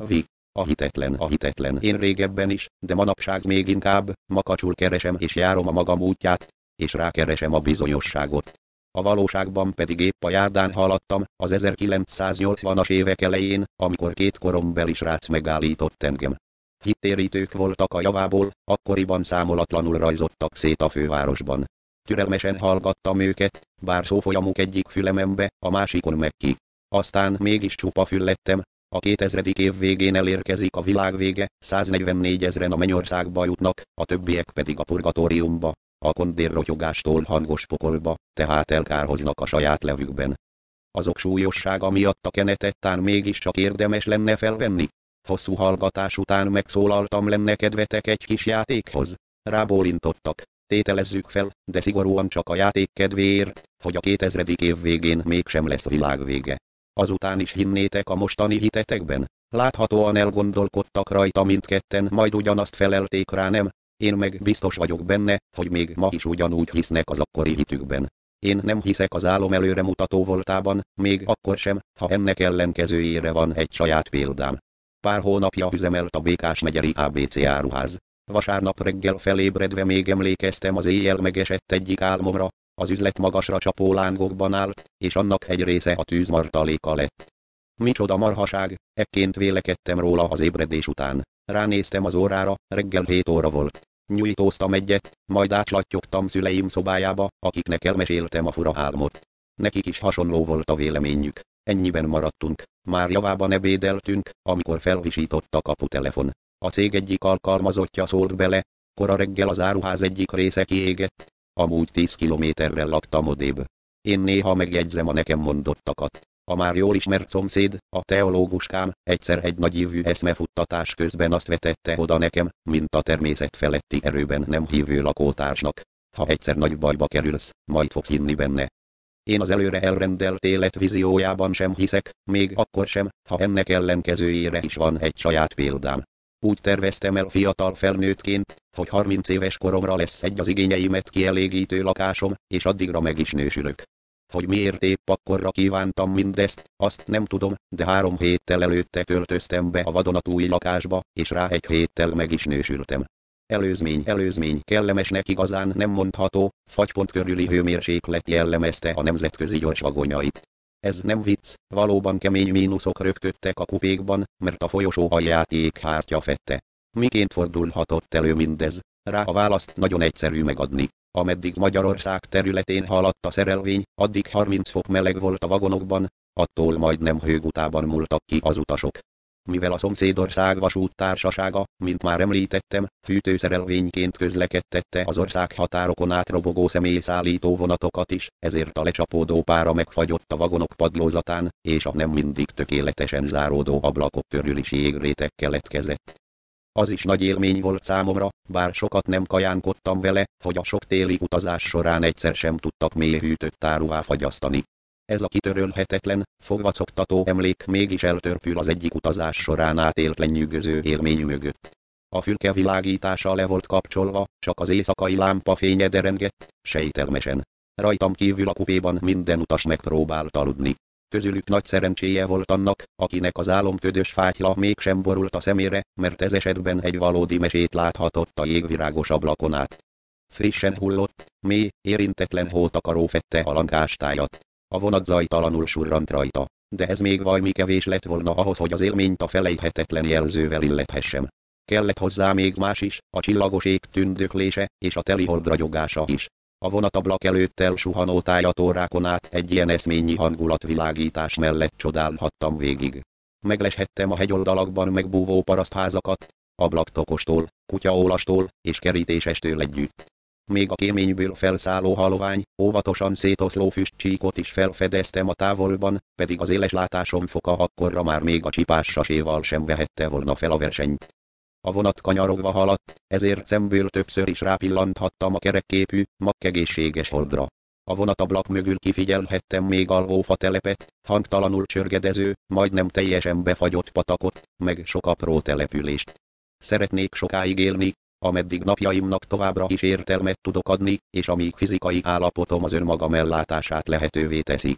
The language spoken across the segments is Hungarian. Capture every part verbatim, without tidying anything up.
Vi. A hitetlen, a hitetlen. Én régebben is, de manapság még inkább, makacsul keresem és járom a magam útját, és rákeresem a bizonyosságot. A valóságban pedig épp a járdán haladtam, az ezerkilencszáznyolcvanas évek elején, amikor két korombeli srác megállított engem. Hittérítők voltak a javából, akkoriban számolatlanul rajzottak szét a fővárosban. Türelmesen hallgattam őket, bár szófolyamuk egyik fülemembe, a másikon meg ki. Aztán mégis csupa fül lettem. A kétezredik év végén elérkezik a világ vége, száznegyvennégy ezren a mennyországba jutnak, a többiek pedig a purgatóriumba, a kondérrotyogástól hangos pokolba, tehát elkárhoznak a saját levükben. Azok súlyossága miatt a kenetet tán mégiscsak érdemes lenne felvenni. Hosszú hallgatás után megszólaltam, lenne kedvetek egy kis játékhoz. Rábólintottak. Tételezzük fel, de szigorúan csak a játék kedvéért, hogy a kétezredik év végén mégsem lesz világvége. Azután is hinnétek a mostani hitetekben? Láthatóan elgondolkodtak rajta mindketten, majd ugyanazt felelték rá, nem? Én meg biztos vagyok benne, hogy még ma is ugyanúgy hisznek az akkori hitükben. Én nem hiszek az álom előremutató voltában, még akkor sem, ha ennek ellenkezőjére van egy saját példám. Pár hónapja üzemelt a Békás megyeri á bé cé áruház. Vasárnap reggel felébredve még emlékeztem az éjjel megesett egyik álmomra. Az üzlet magasra csapó lángokban állt, és annak egy része a tűzmartaléka lett. Micsoda marhaság, ekként vélekedtem róla az ébredés után. Ránéztem az órára, reggel hét óra volt. Nyújtóztam egyet, majd átlattyogtam szüleim szobájába, akiknek elmeséltem a fura álmot. Nekik is hasonló volt a véleményük. Ennyiben maradtunk. Már javában ebédeltünk, amikor felvisított a kaputelefon. A cég egyik alkalmazottja szólt bele. Kora reggel az áruház egyik része kiégett. Amúgy tíz kilométerrel laktam odébb. Én néha megjegyzem a nekem mondottakat. A már jól ismert szomszéd, a teológuskám, egyszer egy nagyívű eszmefuttatás közben azt vetette oda nekem, mint a természet feletti erőben nem hívő lakótársnak. Ha egyszer nagy bajba kerülsz, majd fogsz hinni benne. Én az előre elrendelt élet víziójában sem hiszek, még akkor sem, ha ennek ellenkezőjére is van egy saját példám. Úgy terveztem el fiatal felnőttként, hogy harminc éves koromra lesz egy az igényeimet kielégítő lakásom, és addigra meg is nősülök. Hogy miért épp akkorra kívántam mindezt, azt nem tudom, de három héttel előtte költöztem be a vadonatúj lakásba, és rá egy héttel meg is nősültem. Előzmény, előzmény, kellemesnek igazán nem mondható, fagypont körüli hőmérséklet jellemezte a nemzetközi gyorsvagonyait. Ez nem vicc, valóban kemény mínuszok röpködtek a kupékban, mert a folyosó alját jéghártya fette. Miként fordulhatott elő mindez? Rá a választ nagyon egyszerű megadni. Ameddig Magyarország területén haladt a szerelvény, addig harminc fok meleg volt a vagonokban, attól majdnem hőgutában múltak ki az utasok. Mivel a szomszédország vasúttársasága, mint már említettem, hűtőszerelvényként közlekedtette az ország határokon átrobogó személyszállító vonatokat is, ezért a lecsapódó pára megfagyott a vagonok padlózatán, és a nem mindig tökéletesen záródó ablakok körül is jégréteg keletkezett. Az is nagy élmény volt számomra, bár sokat nem kajánkodtam vele, hogy a sok téli utazás során egyszer sem tudtak mélyhűtött áruvá fagyasztani. Ez a kitörölhetetlen, fogvacogtató emlék mégis eltörpül az egyik utazás során átélt lenyűgöző élmény mögött. A fülke világítása le volt kapcsolva, csak az éjszakai lámpa fénye derengett, sejtelmesen. Rajtam kívül a kupéban minden utas megpróbált aludni. Közülük nagy szerencséje volt annak, akinek az álomködös fátyla mégsem borult a szemére, mert ez esetben egy valódi mesét láthatott a jégvirágos ablakon át. Frissen hullott, mély, érintetlen hótakaró fette a lankástájat. A vonat zajtalanul surrant rajta, de ez még valami kevés lett volna ahhoz, hogy az élményt a felejthetetlen jelzővel illethessem. Kellett hozzá még más is, a csillagos ég tündöklése és a telihold ragyogása is. A vonatablak előtt elsuhanó tájatórákon át egy ilyen eszményi hangulatvilágítás mellett csodálhattam végig. Megleshettem a hegyoldalakban megbúvó parasztházakat, ablaktokostól, kutyaólastól és kerítésestől együtt. Még a kéményből felszálló halovány, óvatosan szétoszló füstcsíkot is felfedeztem a távolban, pedig az éles látásom foka akkorra már még a csipás saséval sem vehette volna fel a versenyt. A vonat kanyarogva haladt, ezért szemből többször is rápillanthattam a kerekképű, makkegészséges holdra. A vonatablak mögül kifigyelhettem még alvófa telepet, hangtalanul csörgedező, majdnem teljesen befagyott patakot, meg sok apró települést. Szeretnék sokáig élni, ameddig napjaimnak továbbra is értelmet tudok adni, és amíg fizikai állapotom az önmagam ellátását lehetővé teszi.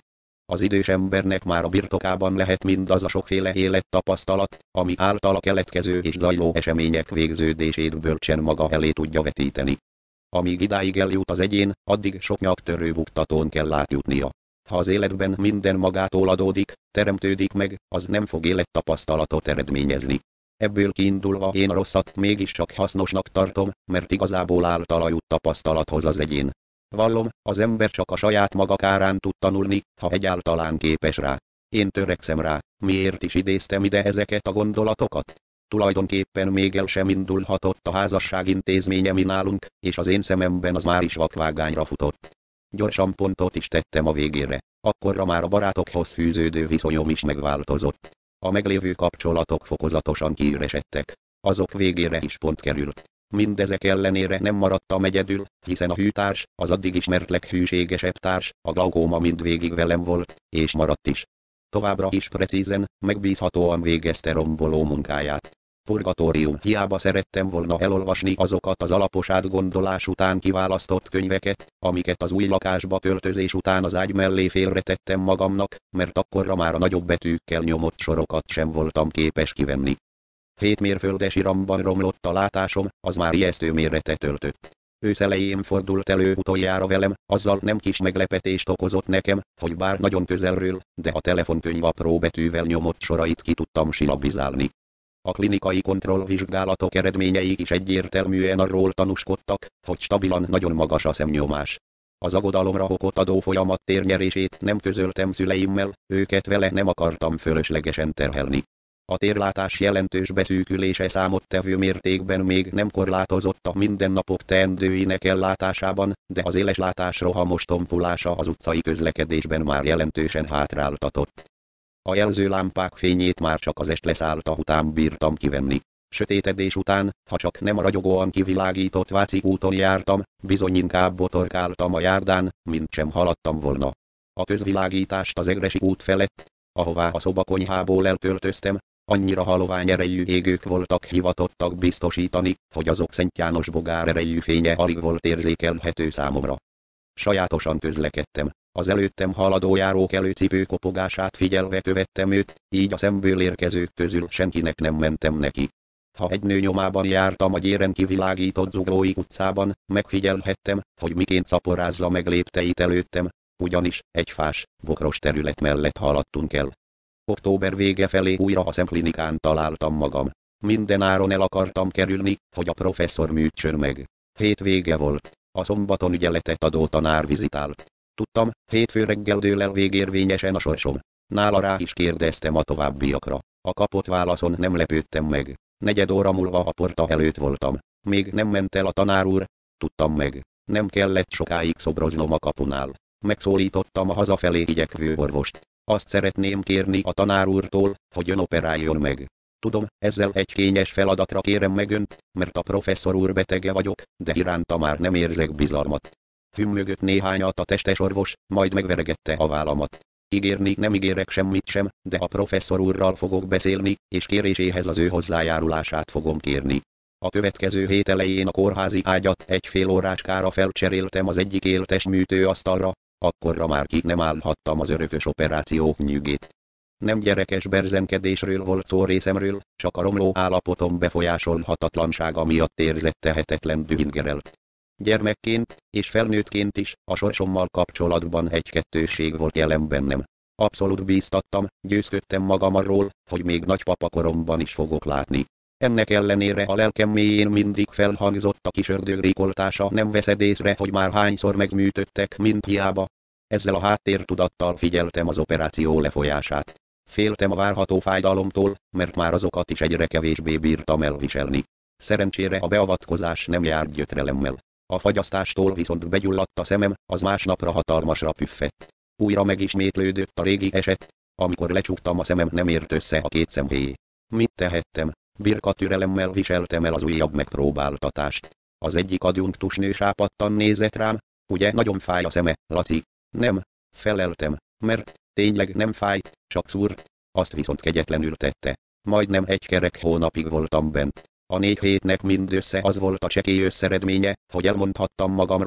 Az idős embernek már a birtokában lehet mindaz a sokféle élettapasztalat, ami általa keletkező és zajló események végződését bölcsen maga elé tudja vetíteni. Amíg idáig eljut az egyén, addig sok nyaktörő buktatón kell átjutnia. Ha az életben minden magától adódik, teremtődik meg, az nem fog élettapasztalatot eredményezni. Ebből kiindulva én a rosszat mégis csak hasznosnak tartom, mert igazából általa jut tapasztalathoz az egyén. Vallom, az ember csak a saját maga kárán tud tanulni, ha egyáltalán képes rá. Én törekszem rá, miért is idéztem ide ezeket a gondolatokat? Tulajdonképpen még el sem indulhatott a házasság intézménye mi nálunk, és az én szememben az már is vakvágányra futott. Gyorsan pontot is tettem a végére, akkorra már a barátokhoz fűződő viszonyom is megváltozott. A meglévő kapcsolatok fokozatosan kiüresedtek. Azok végére is pont került. Mindezek ellenére nem maradtam egyedül, hiszen a hűtárs, az addig ismert leghűségesebb társ, a glaukóma mindvégig velem volt, és maradt is. Továbbra is precízen, megbízhatóan végezte romboló munkáját. Purgatórium, hiába szerettem volna elolvasni azokat az alapos átgondolás után kiválasztott könyveket, amiket az új lakásba költözés után az ágy mellé félretettem magamnak, mert akkorra már a nagyobb betűkkel nyomott sorokat sem voltam képes kivenni. Hét mérföldes iramban romlott a látásom, az már ijesztő méretet öltött. Ősz elején fordult elő utoljára velem, azzal nem kis meglepetést okozott nekem, hogy bár nagyon közelről, de a telefonkönyv apró betűvel nyomott sorait ki tudtam silabizálni. A klinikai kontrollvizsgálatok eredményei is egyértelműen arról tanúskodtak, hogy stabilan nagyon magas a szemnyomás. Az aggodalomra okot adó folyamat térnyerését nem közöltem szüleimmel, őket vele nem akartam fölöslegesen terhelni. A térlátás jelentős beszűkülése számottevő mértékben még nem korlátozott a mindennapok teendőinek ellátásában, de az éleslátás rohamos tompulása az utcai közlekedésben már jelentősen hátráltatott. A jelzőlámpák fényét már csak az est leszállta után bírtam kivenni. Sötétedés után, ha csak nem a ragyogóan kivilágított Váci úton jártam, bizony inkább botorkáltam a járdán, mint sem haladtam volna. A közvilágítást az Egressy út felett, ahová a szobakonyhából elköltöztem, annyira halovány erejű égők voltak hivatottak biztosítani, hogy azok Szent János bogár erejű fénye alig volt érzékelhető számomra. Sajátosan közlekedtem. Az előttem haladó járók előcipő kopogását figyelve követtem őt, így a szemből érkezők közül senkinek nem mentem neki. Ha egy nő nyomában jártam a gyéren kivilágított Zuglói utcában, megfigyelhettem, hogy miként szaporázza meg lépteit előttem, ugyanis egy fás, bokros terület mellett haladtunk el. Október vége felé újra a szemklinikán találtam magam. Minden áron el akartam kerülni, hogy a professzor műtsön meg. Hétvége volt. A szombaton ügyeletet adó tanár vizitált. Tudtam, hétfő reggel dől el végérvényesen a sorsom. Nála rá is kérdeztem a továbbiakra. A kapott válaszon nem lepődtem meg. Negyed óra múlva a porta előtt voltam. Még nem ment el a tanár úr. Tudtam meg. Nem kellett sokáig szobroznom a kapunál. Megszólítottam a hazafelé igyekvő orvost. Azt szeretném kérni a tanár úrtól, hogy ön operáljon meg. Tudom, ezzel egy kényes feladatra kérem meg önt, mert a professzor úr betege vagyok, de iránta már nem érzek bizalmat. Hümmögött néhányat a testes orvos, majd megveregette a vállamat. Ígérni nem ígérek semmit sem, de a professzor úrral fogok beszélni, és kéréséhez az ő hozzájárulását fogom kérni. A következő hét elején a kórházi ágyat egy fél óráskára felcseréltem az egyik éltes műtőasztalra, akkorra már ki nem állhattam az örökös operációk nyűgét. Nem gyerekes berzenkedésről volt szó részemről, csak a romló állapotom befolyásolhatatlansága miatt érzett tehetetlen dühingerelt. Gyermekként, és felnőttként is, a sorsommal kapcsolatban egy kettősség volt jelen bennem. Abszolút bíztattam, győzködtem magam arról, hogy még nagypapakoromban is fogok látni. Ennek ellenére a lelkem mélyén mindig felhangzott a kis ördög rikoltása, nem veszed észre, hogy már hányszor megműtöttek, mint hiába. Ezzel a háttértudattal figyeltem az operáció lefolyását. Féltem a várható fájdalomtól, mert már azokat is egyre kevésbé bírtam elviselni. Szerencsére a beavatkozás nem járt gyötrelemmel. A fagyasztástól viszont begyulladt a szemem, az másnapra hatalmasra püffett. Újra megismétlődött a régi eset, amikor lecsuktam a szemem, nem ért össze a két szemhéj. Mit tehettem? Birka türelemmel viseltem el az újabb megpróbáltatást. Az egyik adjunktusnő sápadtan nézett rám. Ugye nagyon fáj a szeme, Laci? Nem, feleltem, mert tényleg nem fájt, csak szúrt. Azt viszont kegyetlenül tette. Majdnem egy kerek hónapig voltam bent. A négy hétnek mindössze az volt a csekély összeredménye, hogy elmondhattam magamról,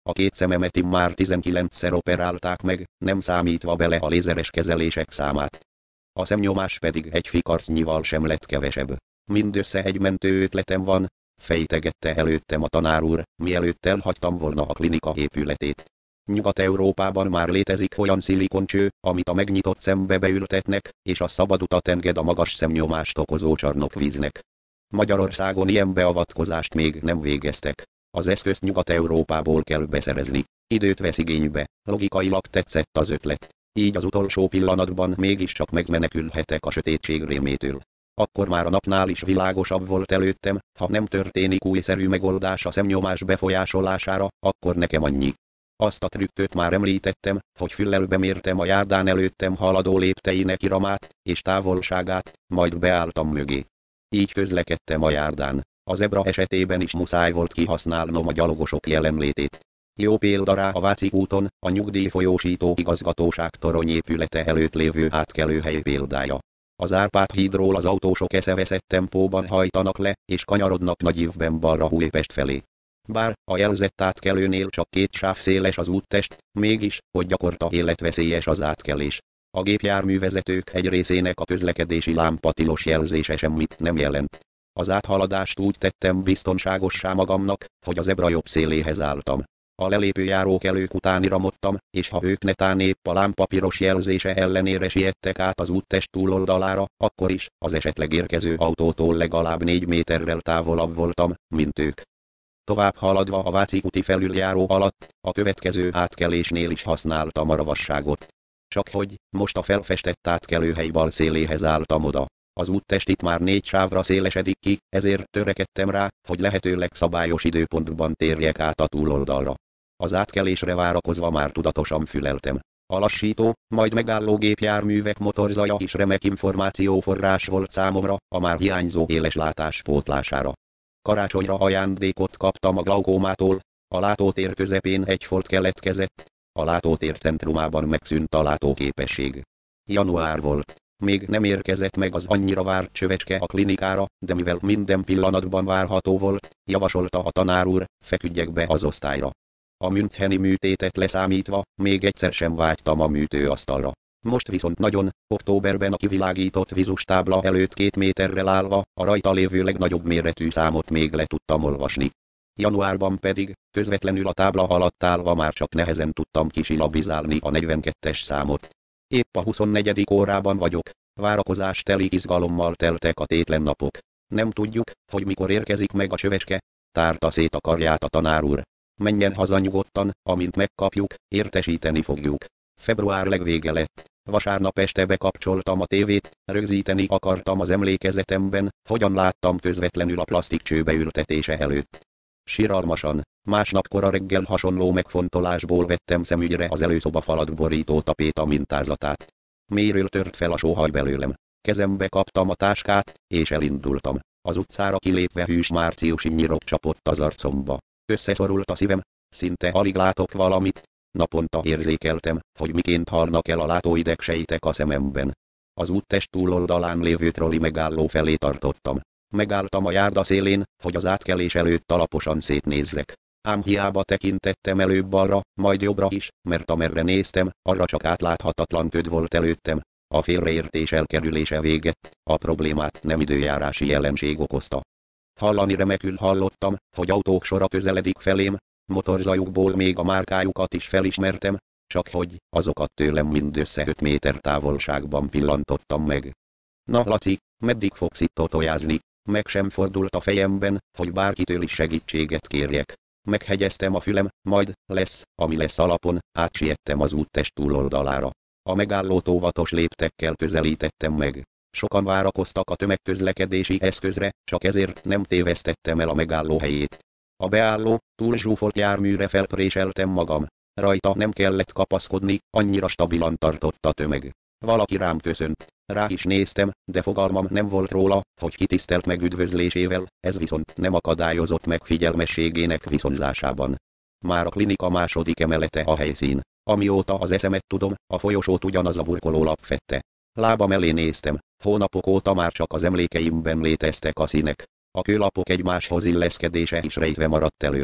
A két szememet immár tizenkilencszer operálták meg, nem számítva bele a lézeres kezelések számát. A szemnyomás pedig egy fikarcnyival sem lett kevesebb. Mindössze egy mentő ötletem van, fejtegette előttem a tanár úr, mielőtt elhagytam volna a klinika épületét. Nyugat-Európában már létezik olyan szilikoncső, amit a megnyitott szembe beültetnek, és a szabad utat enged a magas szemnyomást okozó csarnokvíznek. Magyarországon ilyen beavatkozást még nem végeztek. Az eszközt Nyugat-Európából kell beszerezni. Időt vesz igénybe, logikailag tetszett az ötlet. Így az utolsó pillanatban mégiscsak megmenekülhetek a sötétség rémétől. Akkor már a napnál is világosabb volt előttem, ha nem történik újszerű megoldás a szemnyomás befolyásolására, akkor nekem annyi. Azt a trükköt már említettem, hogy füllel bemértem a járdán előttem haladó lépteinek iramát és távolságát, majd beálltam mögé. Így közlekedtem a járdán. A zebra esetében is muszáj volt kihasználnom a gyalogosok jelenlétét. Jó példa rá a Váci úton, a nyugdíjfolyósító igazgatóság toronyépülete előtt lévő átkelőhely példája. Az Árpád hídról az autósok eszeveszett tempóban hajtanak le, és kanyarodnak nagy ívben balra Újpest felé. Bár a jelzett átkelőnél csak két sáv széles az úttest, mégis, hogy gyakorta életveszélyes az átkelés. A gépjárművezetők egy részének a közlekedési lámpa tilos jelzése semmit nem jelent. Az áthaladást úgy tettem biztonságossá magamnak, hogy a zebra jobb széléhez álltam. A lelépő járókelők után iramodtam, és ha ők netán épp a lámpa piros jelzése ellenére siettek át az úttest túloldalára, akkor is az esetleg érkező autótól legalább négy méterrel távolabb voltam, mint ők. Tovább haladva a Váci úti felüljáró alatt, a következő átkelésnél is használtam a ravasságot. Csak hogy, most a felfestett átkelőhely bal széléhez álltam oda. Az úttest itt már négy sávra szélesedik ki, ezért törekedtem rá, hogy lehetőleg szabályos időpontban térjek át a túloldalra. Az átkelésre várakozva már tudatosan füleltem. A lassító, majd megálló gépjárművek motorzaja is remek információforrás volt számomra, a már hiányzó éles látás pótlására. Karácsonyra ajándékot kaptam a glaukómától, a látótér közepén egy folt keletkezett, a látótér centrumában megszűnt a látóképesség. Január volt. Még nem érkezett meg az annyira várt csövecske a klinikára, de mivel minden pillanatban várható volt, javasolta a tanár úr, feküdjek be az osztályra. A müncheni műtétet leszámítva, még egyszer sem vágytam a műtőasztalra. Most viszont nagyon, októberben a kivilágított vizustábla előtt két méterrel állva, a rajta lévő legnagyobb méretű számot még le tudtam olvasni. Januárban pedig, közvetlenül a tábla alatt állva már csak nehezen tudtam kisilabizálni a negyvenkettes számot. Épp a huszonnegyedik órában vagyok, várakozás teli izgalommal teltek a tétlen napok. Nem tudjuk, hogy mikor érkezik meg a csöveske, tárta szét a karját a tanár úr. Menjen haza nyugodtan, amint megkapjuk, értesíteni fogjuk. Február legvége lett. Vasárnap este bekapcsoltam a tévét, rögzíteni akartam az emlékezetemben, hogyan láttam közvetlenül a plasztikcső beültetése előtt. Siralmasan, másnap kora reggel hasonló megfontolásból vettem szemügyre az előszoba falat borító tapéta mintázatát. Mélyről tört fel a sóhaj belőlem. Kezembe kaptam a táskát, és elindultam. Az utcára kilépve hűs márciusi nyirok csapott az arcomba. Összeszorult a szívem, szinte alig látok valamit. Naponta érzékeltem, hogy miként halnak el a látóidegsejtek a szememben. Az úttest túloldalán lévő troli megálló felé tartottam. Megálltam a járda szélén, hogy az átkelés előtt alaposan szétnézzek. Ám hiába tekintettem előbb balra, majd jobbra is, mert amerre néztem, arra csak átláthatatlan köd volt előttem. A félreértés elkerülése végett, a problémát nem időjárási jelenség okozta. Hallani remekül hallottam, hogy autók sora közeledik felém, motorzajukból még a márkájukat is felismertem, csak hogy azokat tőlem mindössze öt méter távolságban pillantottam meg. Na Laci, meddig fogsz itt totojázni? Meg sem fordult a fejemben, hogy bárkitől is segítséget kérjek. Meghegyeztem a fülem, majd, lesz, ami lesz alapon, átsiettem az úttest túloldalára. A megállót óvatos léptekkel közelítettem meg. Sokan várakoztak a tömegközlekedési eszközre, csak ezért nem tévesztettem el a megálló helyét. A beálló, túl zsúfolt járműre felpréseltem magam. Rajta nem kellett kapaszkodni, annyira stabilan tartott a tömeg. Valaki rám köszönt. Rá is néztem, de fogalmam nem volt róla, hogy kitisztelt meg üdvözlésével, ez viszont nem akadályozott meg figyelmességének viszonzásában. Már a klinika második emelete a helyszín. Amióta az eszemet tudom, a folyosót ugyanaz a burkolólap fette. Lábam elé néztem, hónapok óta már csak az emlékeimben léteztek a színek. A kőlapok egymáshoz illeszkedése is rejtve maradt előlem.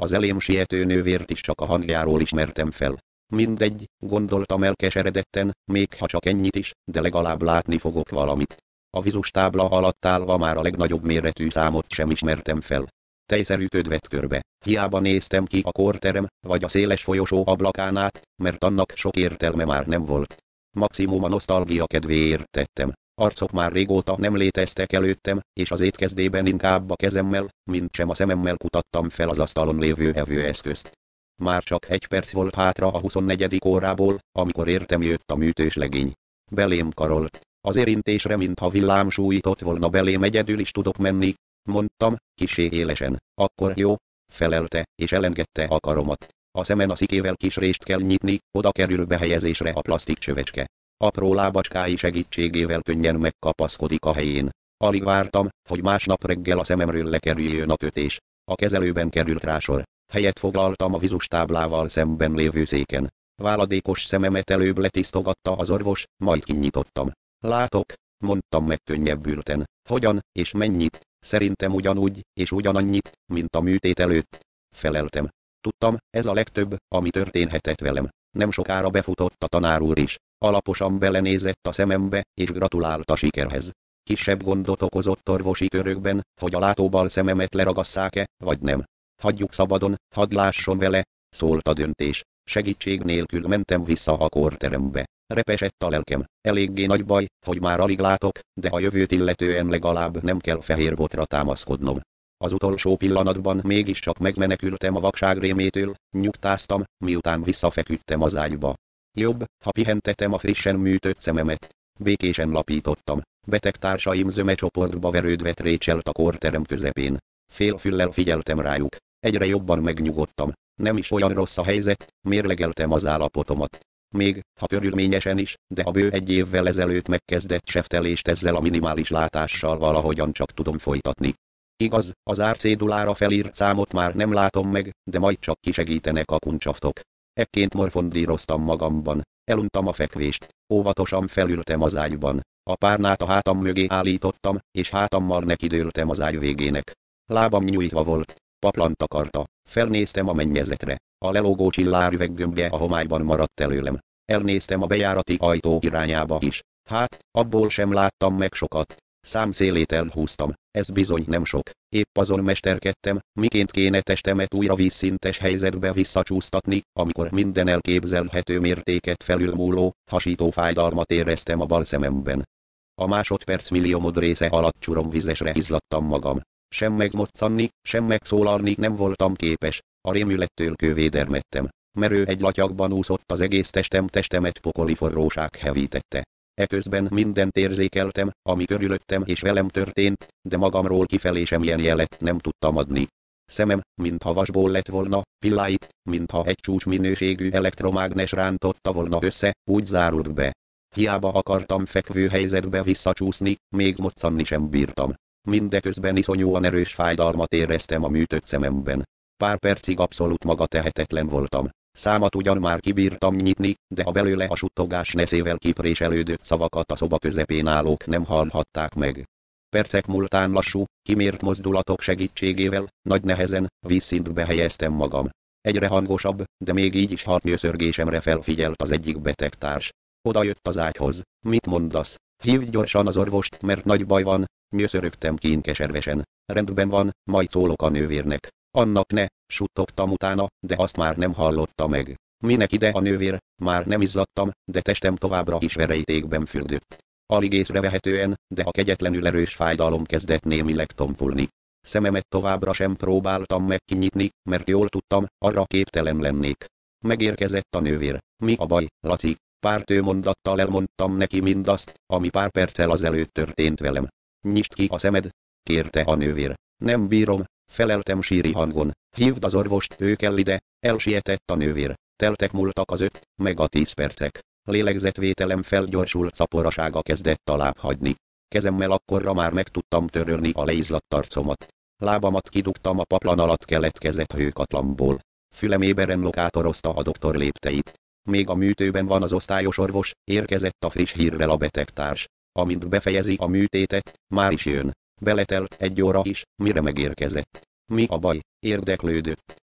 Az elém siető nővért is csak a hangjáról ismertem fel. Mindegy, gondoltam elkeseredetten, még ha csak ennyit is, de legalább látni fogok valamit. A vizustábla alatt állva már a legnagyobb méretű számot sem ismertem fel. Tejszerű köd vett körbe. Hiába néztem ki a kórterem, vagy a széles folyosó ablakán át, mert annak sok értelme már nem volt. Maximum a nosztalgia kedvéért tettem. Arcok már régóta nem léteztek előttem, és az étkezdében inkább a kezemmel, mint sem a szememmel kutattam fel az asztalon lévő evőeszközt. Már csak egy perc volt hátra a huszonnegyedik órából, amikor értem jött a műtős legény. Belém karolt. Az érintésre, mintha villám sújtott volna belém, egyedül is tudok menni, mondtam, kissé élesen. Akkor jó, felelte, és elengedte a karomat. A szemen a szikével kis rést kell nyitni, oda kerül behelyezésre a plastik csövecske. Apró lábacskái segítségével könnyen megkapaszkodik a helyén. Alig vártam, hogy másnap reggel a szememről lekerüljön a kötés. A kezelőben került rá sor. Helyet foglaltam a vizustáblával szemben lévő széken. Váladékos szememet előbb letisztogatta az orvos, majd kinyitottam. Látok, mondtam megkönnyebbülten. Hogyan, és mennyit? Szerintem ugyanúgy, és ugyanannyit, mint a műtét előtt. Feleltem. Tudtam, ez a legtöbb, ami történhetett velem. Nem sokára befutott a tanár úr is. Alaposan belenézett a szemembe, és gratulált a sikerhez. Kisebb gondot okozott orvosi körökben, hogy a látóbal szememet leragasszák-e, vagy nem. Hagyjuk szabadon, hadd lásson vele, szólt a döntés. Segítség nélkül mentem vissza a kórterembe. Repesett a lelkem. Eléggé nagy baj, hogy már alig látok, de a jövőt illetően legalább nem kell fehér botra támaszkodnom. Az utolsó pillanatban mégiscsak megmenekültem a vakság rémétől, nyugtáztam, miután visszafeküdtem az ágyba. Jobb, ha pihentetem a frissen műtött szememet. Békésen lapítottam. Betegtársaim zömecsoportba verődve trécselt a kórterem közepén. Félfüllel figyeltem rájuk. Egyre jobban megnyugodtam. Nem is olyan rossz a helyzet, mérlegeltem az állapotomat. Még, ha körülményesen is, de a bő egy évvel ezelőtt megkezdett seftelést ezzel a minimális látással valahogyan csak tudom folytatni. Igaz, az árcédulára felírt számot már nem látom meg, de majd csak kisegítenek a kuncsaftok. Ekként morfondíroztam magamban. Eluntam a fekvést. Óvatosan felültem az ágyban. A párnát a hátam mögé állítottam, és hátammal nekidőltem az ágy végének. Lábam nyújtva volt. Paplant takarta. Felnéztem a mennyezetre. A lelógó csillárüveggömbje a homályban maradt előlem. Elnéztem a bejárati ajtó irányába is. Hát, abból sem láttam meg sokat. Számszélét elhúztam. Ez bizony nem sok. Épp azon mesterkedtem, miként kéne testemet újra vízszintes helyzetbe visszacsúsztatni, amikor minden elképzelhető mértéket felülmúló, hasító fájdalmat éreztem a bal szememben. A másodperc milliómod része alatt csuromvizesre izzadtam magam. Sem megmoccanni, sem megszólalni nem voltam képes. A rémülettől kővédermettem. Merő egy latyagban úszott az egész testem, testemet pokoli forróság hevítette. Eközben mindent érzékeltem, ami körülöttem és velem történt, de magamról kifelé semmilyen jelet nem tudtam adni. Szemem, mintha vasból lett volna, pilláit, mintha egy csúcsminőségű elektromágnes rántotta volna össze, úgy zárult be. Hiába akartam fekvő helyzetbe visszacsúszni, még moccanni sem bírtam. Mindeközben iszonyúan erős fájdalmat éreztem a műtött szememben. Pár percig abszolút magatehetetlen voltam. Számat ugyan már kibírtam nyitni, de a belőle a suttogás neszével kipréselődött szavakat a szoba közepén állók nem hallhatták meg. Percek múltán lassú, kimért mozdulatok segítségével, nagy nehezen, vízszintbe helyeztem magam. Egyre hangosabb, de még így is hartnyöszörgésemre felfigyelt az egyik betegtárs. Oda jött az ágyhoz. Mit mondasz? Hívd gyorsan az orvost, mert nagy baj van, nyöszörögtem kínkeservesen. Rendben van, majd szólok a nővérnek. Annak ne, suttogtam utána, de azt már nem hallotta meg. Minek ide a nővér, már nem izzadtam, de testem továbbra is verejtékben fürdött. Alig észrevehetően, de a kegyetlenül erős fájdalom kezdett némileg tompulni. Szememet továbbra sem próbáltam meg kinyitni, mert jól tudtam, arra képtelen lennék. Megérkezett a nővér. Mi a baj, Laci? Pár tőmondattal elmondtam neki mindazt, ami pár perccel azelőtt történt velem. Nyisd ki a szemed, kérte a nővér. Nem bírom, feleltem síri hangon. Hívd az orvost, ő kell ide, elsietett a nővér. Teltek múltak az öt, meg a tíz percek. Lélegzetvételem felgyorsult, szaporasága kezdett alább hagyni. Kezemmel akkorra már meg tudtam törölni a leizzadt arcomat. Lábamat kidugtam a paplan alatt keletkezett hőkatlamból. Fülem éberen lokátorozta a doktor lépteit. Még a műtőben van az osztályos orvos, érkezett a friss hírrel a betegtárs. Amint befejezi a műtétet, már is jön. Beletelt egy óra is, mire megérkezett. Mi a baj? Érdeklődött.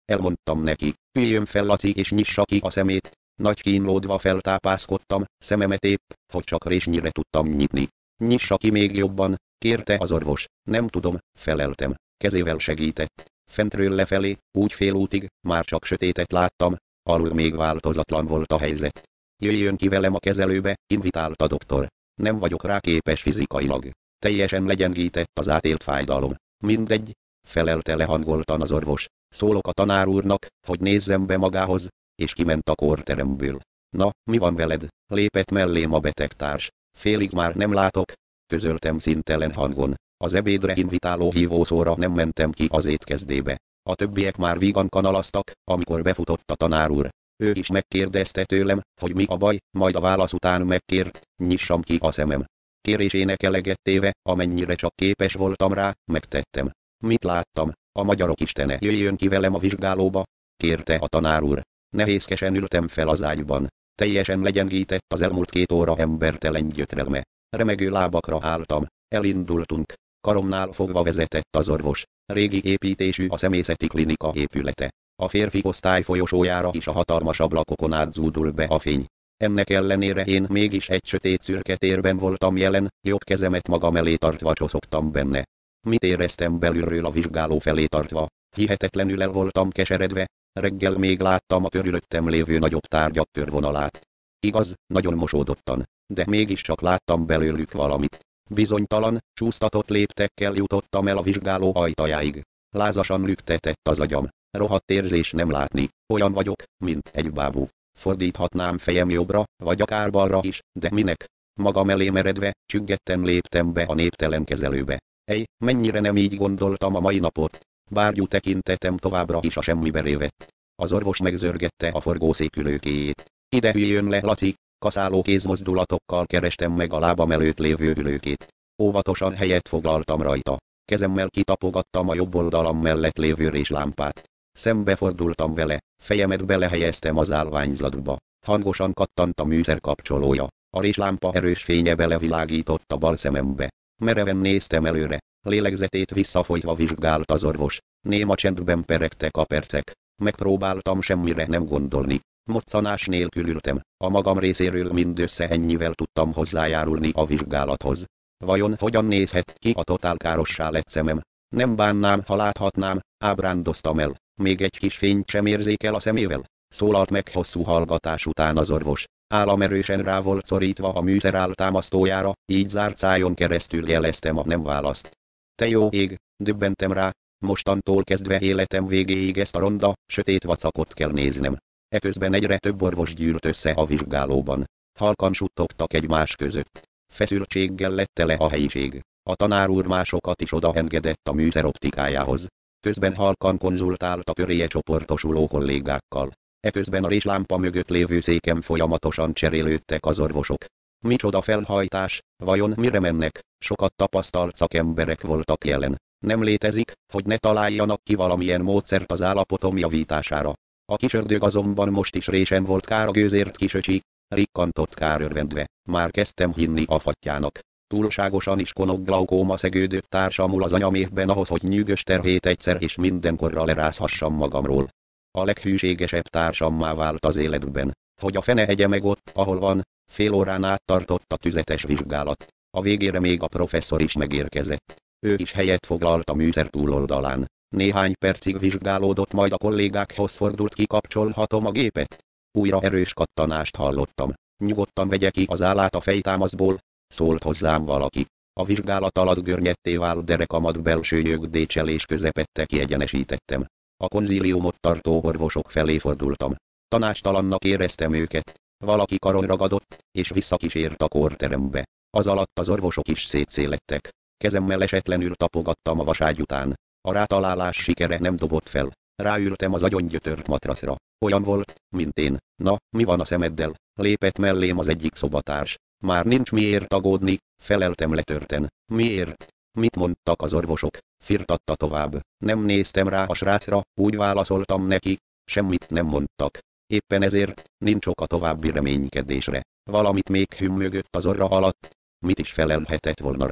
Elmondtam neki, üljön fel Laci és nyissa ki a szemét. Nagy kínlódva feltápászkodtam, szememet épp, hogy csak résnyire tudtam nyitni. Nyissa ki még jobban, kérte az orvos. Nem tudom, feleltem. Kezével segített. Fentről lefelé, úgy félútig, már csak sötétet láttam, alul még változatlan volt a helyzet. Jöjjön ki velem a kezelőbe, invitált a doktor. Nem vagyok rá képes fizikailag. Teljesen legyengített az átélt fájdalom. Mindegy, felelte lehangoltan az orvos. Szólok a tanár úrnak, hogy nézzem be magához, és kiment a kórteremből. Na, mi van veled? Lépett mellém a betegtárs. Félig már nem látok, közöltem szintelen hangon. Az ebédre invitáló hívószóra nem mentem ki az étkezdébe. A többiek már vígan kanalaztak, amikor befutott a tanár úr. Ő is megkérdezte tőlem, hogy mi a baj, majd a válasz után megkért, nyissam ki a szemem. Kérésének eleget téve, amennyire csak képes voltam rá, megtettem. Mit láttam? A magyarok istene, jöjjön ki velem a vizsgálóba, kérte a tanár úr. Nehézkesen ültem fel az ágyban. Teljesen legyengített az elmúlt két óra embertelen gyötrelme. Remegő lábakra álltam. Elindultunk. Karomnál fogva vezetett az orvos. Régi építésű a szemészeti klinika épülete. A férfi osztály folyosójára is a hatalmas ablakokon át zúdul be a fény. Ennek ellenére én mégis egy sötét szürke térben voltam jelen, jobb kezemet magam elé tartva csoszogtam benne. Mit éreztem belülről a vizsgáló felé tartva? Hihetetlenül el voltam keseredve. Reggel még láttam a körülöttem lévő nagyobb tárgyak körvonalát. Igaz, nagyon mosódottan, de mégiscsak láttam belőlük valamit. Bizonytalan, csúsztatott léptekkel jutottam el a vizsgáló ajtajáig. Lázasan lüktetett az agyam. Rohadt érzés nem látni, olyan vagyok, mint egy bábú. Fordíthatnám fejem jobbra, vagy akár balra is, de minek? Magam elé meredve, csüggetten léptem be a néptelen kezelőbe. Ej, mennyire nem így gondoltam a mai napot. Bárgyú tekintetem továbbra is a semmibe révett. Az orvos megzörgette a forgószék ülőkéjét. Ide hüljön le, Laci! Kaszáló kézmozdulatokkal kerestem meg a lábam előtt lévő ülőkét. Óvatosan helyet foglaltam rajta. Kezemmel kitapogattam a jobb oldalam mellett lévő réslámpát. Szembefordultam vele, fejemet belehelyeztem az állványzatba. Hangosan kattant a műszer kapcsolója. A réslámpa erős fénye belevilágított a bal szemembe. Mereven néztem előre. Lélegzetét visszafolytva vizsgált az orvos. Néma csendben peregtek a percek. Megpróbáltam semmire nem gondolni. Moccanás nélkül ültem. A magam részéről mindössze ennyivel tudtam hozzájárulni a vizsgálathoz. Vajon hogyan nézhet ki a totálkárossá lett szemem? Nem bánnám, ha láthatnám, ábrándoztam el. Még egy kis fényt sem érzékel a szemével? Szólalt meg hosszú hallgatás után az orvos. Állam erősen rá volt szorítva a műszer áltámasztójára, így zárt szájon keresztül jeleztem a nem választ. Te jó ég, döbbentem rá, mostantól kezdve életem végéig ezt a ronda, sötét vacakot kell néznem. Eközben egyre több orvos gyűlt össze a vizsgálóban. Halkan suttogtak egymás között. Feszültséggel lett tele a helyiség. A tanár úr másokat is odaengedett a műszer optikájához. Közben halkan konzultált a köréje csoportosuló kollégákkal. Eközben a réslámpa mögött lévő széken folyamatosan cserélődtek az orvosok. Micsoda felhajtás, vajon mire mennek? Sokat tapasztalt szakemberek voltak jelen. Nem létezik, hogy ne találjanak ki valamilyen módszert az állapotom javítására. A kisördög azonban most is résen volt kár a gőzért kisöcsi, rikkantott kárörvendve. Már kezdtem hinni a fattyának. Túlságosan is konok glaukóma szegődött társamul az anyaméhben ahhoz, hogy nyűgös terhét egyszer és mindenkorra lerázhassam magamról. A leghűségesebb társammá vált az életben, hogy a fene egye meg ott, ahol van. Fél órán át tartott a tüzetes vizsgálat. A végére még a professzor is megérkezett. Ő is helyet foglalt a műszer túloldalán. Néhány percig vizsgálódott, majd a kollégákhoz fordult, kikapcsolhatom a gépet. Újra erős kattanást hallottam. Nyugodtan vegye ki az állát a fejtámaszból, szólt hozzám valaki. A vizsgálat alatt görnyedté vált derekamat belső nyögdécselés közepette kiegyenesítettem. A konzíliumot tartó orvosok felé fordultam. Tanástalannak éreztem őket. Valaki karon ragadott, és visszakísért a kórterembe. Az alatt az orvosok is szétszélettek. Kezemmel esetlenül tapogattam a vaságy után. A rátalálás sikere nem dobott fel. Ráültem az agyongyötört matraszra. Olyan volt, mint én. Na, mi van a szemeddel? Lépett mellém az egyik szobatárs. Már nincs miért aggódni, feleltem letörten. Miért? Mit mondtak az orvosok? Firtatta tovább. Nem néztem rá a srácra, úgy válaszoltam neki. Semmit nem mondtak. Éppen ezért, nincs oka további reménykedésre. Valamit még hümmögött az orra alatt. Mit is felelhetett volna rá?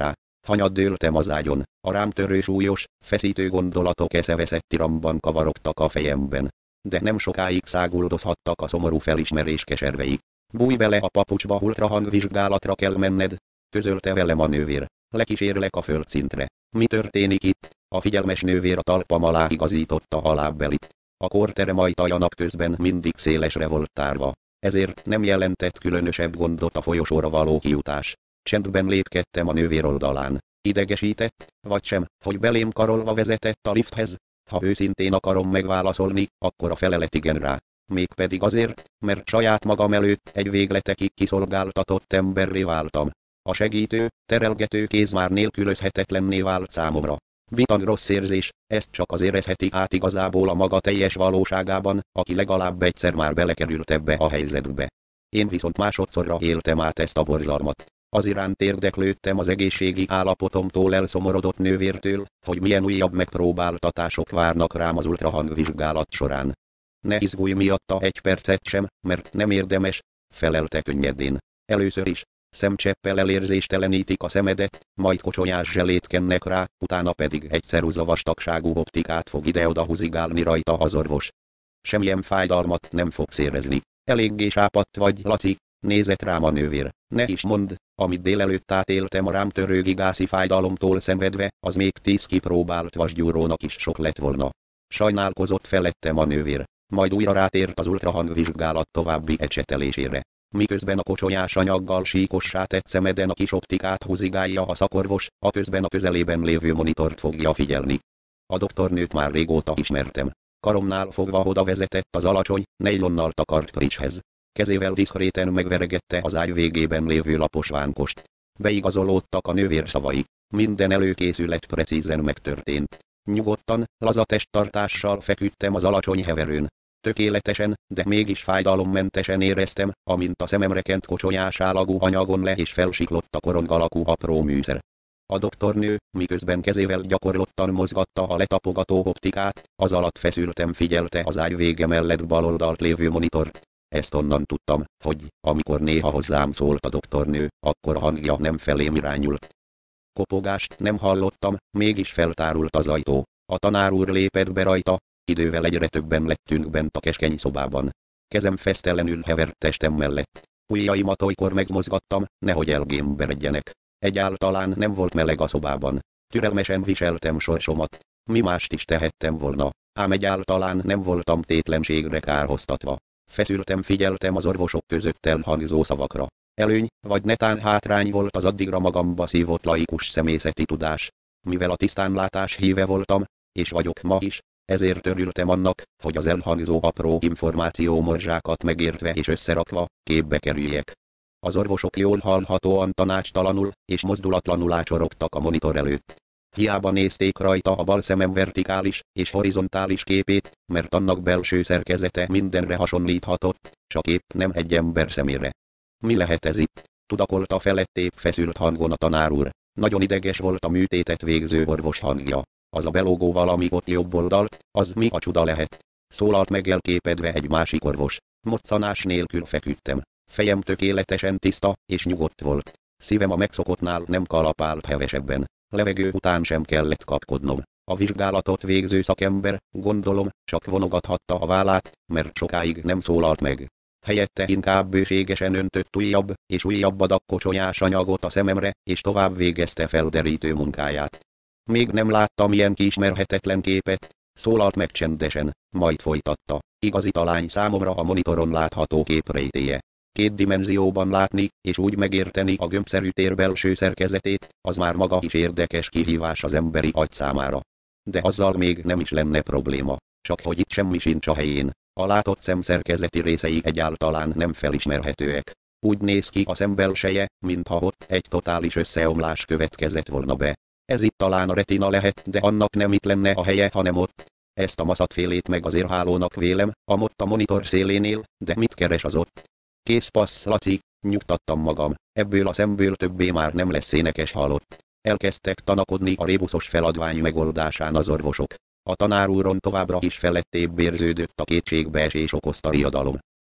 Hanyat dőltem az ágyon, a rám törő súlyos, feszítő gondolatok eszeveszett tiramban kavarogtak a fejemben. De nem sokáig száguldozhattak a szomorú felismerés keservei. Bújj bele a papucsba, ultrahangvizsgálatra kell menned, közölte velem a nővér. Lekísérlek a földszintre. Mi történik itt? A figyelmes nővér a talpam alá igazította a lábbelit. A korterem ajtaja napközben mindig szélesre volt tárva, ezért nem jelentett különösebb gondot a folyosóra való kijutás. Csendben lépkedtem a nővér oldalán. Idegesített, vagy sem, hogy belém karolva vezetett a lifthez? Ha őszintén akarom megválaszolni, akkor a felelet igen rá. Mégpedig azért, mert saját magam előtt egy végletekig kiszolgáltatott emberré váltam. A segítő, terelgető kéz már nélkülözhetetlenné vált számomra. Bitan rossz érzés, ezt csak az érezheti át igazából a maga teljes valóságában, aki legalább egyszer már belekerült ebbe a helyzetbe. Én viszont másodszorra éltem át ezt a borzalmat. Az iránt érdeklődtem az egészségi állapotomtól elszomorodott nővértől, hogy milyen újabb megpróbáltatások várnak rám az ultrahangvizsgálat során. Ne izgulj miatta egy percet sem, mert nem érdemes, felelte könnyedén. Először is szemcseppel elérzéstelenítik a szemedet, majd kocsonyás zselét kennek rá, utána pedig egy ceruza vastagságú optikát fog ide-oda húzigálni rajta az orvos. Semmilyen fájdalmat nem fogsz érezni. Eléggé sápadt vagy, Laci, nézett rám a nővér. Ne is mondd, amit délelőtt átéltem a rám törő gigászi fájdalomtól szenvedve, az még tíz kipróbált vasgyúrónak is sok lett volna. Sajnálkozott felettem a nővér, majd újra rátért az ultrahangvizsgálat további ecsetelésére. Miközben a kocsonyás anyaggal síkossá tett szemeden a kis optikát húzigálja a szakorvos, aközben a közelében lévő monitort fogja figyelni. A doktornőt már régóta ismertem. Karomnál fogva oda vezetett az alacsony, nejlonnal takart fricshez. Kezével diszkréten megveregette az ágy végében lévő lapos vánkost. Beigazolódtak a nővér szavai. Minden előkészület precízen megtörtént. Nyugodtan, laza testtartással feküdtem az alacsony heverőn. Tökéletesen, de mégis fájdalommentesen éreztem, amint a szememre kent kocsonyás állagú anyagon le és felsiklott a korong alakú apró műszer. A doktornő, miközben kezével gyakorlottan mozgatta a letapogató optikát, az alatt feszülten figyelte az ágy vége mellett bal oldalt lévő monitort. Ezt onnan tudtam, hogy, amikor néha hozzám szólt a doktornő, akkor a hangja nem felém irányult. Kopogást nem hallottam, mégis feltárult az ajtó. A tanár úr lépett be rajta, idővel egyre többen lettünk bent a keskeny szobában. Kezem fesztelenül hevert testem mellett. Ujjaimat olykor megmozgattam, nehogy elgémberedjenek. Egyáltalán nem volt meleg a szobában. Türelmesen viseltem sorsomat. Mi mást is tehettem volna, ám egyáltalán nem voltam tétlenségre kárhoztatva. Feszültem figyeltem az orvosok között elhangzó szavakra. Előny, vagy netán hátrány volt az addigra magamba szívott laikus személyzeti tudás. Mivel a tisztánlátás híve voltam, és vagyok ma is, ezért örültem annak, hogy az elhangzó apró információ morzsákat megértve és összerakva, képbe kerüljek. Az orvosok jól hallhatóan tanácstalanul és mozdulatlanul ácsorogtak a monitor előtt. Hiába nézték rajta a bal szemem vertikális és horizontális képét, mert annak belső szerkezete mindenre hasonlíthatott, csak épp nem egy ember szemére. Mi lehet ez itt? Tudakolta felettébb feszült hangon a tanár úr. Nagyon ideges volt a műtétet végző orvos hangja. Az a belógó valami ott jobb oldalt, az mi a csuda lehet? Szólalt meg elképedve egy másik orvos. Moccanás nélkül feküdtem. Fejem tökéletesen tiszta és nyugodt volt. Szívem a megszokottnál nem kalapált hevesebben. Levegő után sem kellett kapkodnom. A vizsgálatot végző szakember, gondolom, csak vonogathatta a vállát, mert sokáig nem szólalt meg. Helyette inkább bőségesen öntött újabb és újabb adag kocsonyás anyagot a szememre, és tovább végezte felderítő munkáját. Még nem láttam ilyen kiismerhetetlen képet, szólalt meg csendesen, majd folytatta. Igazi talány számomra a monitoron látható kép rejtéje. Két dimenzióban látni, és úgy megérteni a gömbszerű tér belső szerkezetét, az már maga is érdekes kihívás az emberi agy számára. De azzal még nem is lenne probléma, csak hogy itt semmi sincs a helyén. A látott szem szerkezeti részei egyáltalán nem felismerhetőek. Úgy néz ki a szem belseje, mintha ott egy totális összeomlás következett volna be. Ez itt talán a retina lehet, de annak nem itt lenne a helye, hanem ott. Ezt a maszatfélét meg az érhálónak vélem, amott a monitor szélénél, de mit keres az ott? Kész passz, Laci, nyugtattam magam, ebből a szemből többé már nem lesz énekes halott. Elkezdtek tanakodni a rébuszos feladvány megoldásán az orvosok. A tanár úron továbbra is felettébb érződött a kétségbeesés okozta riadalom.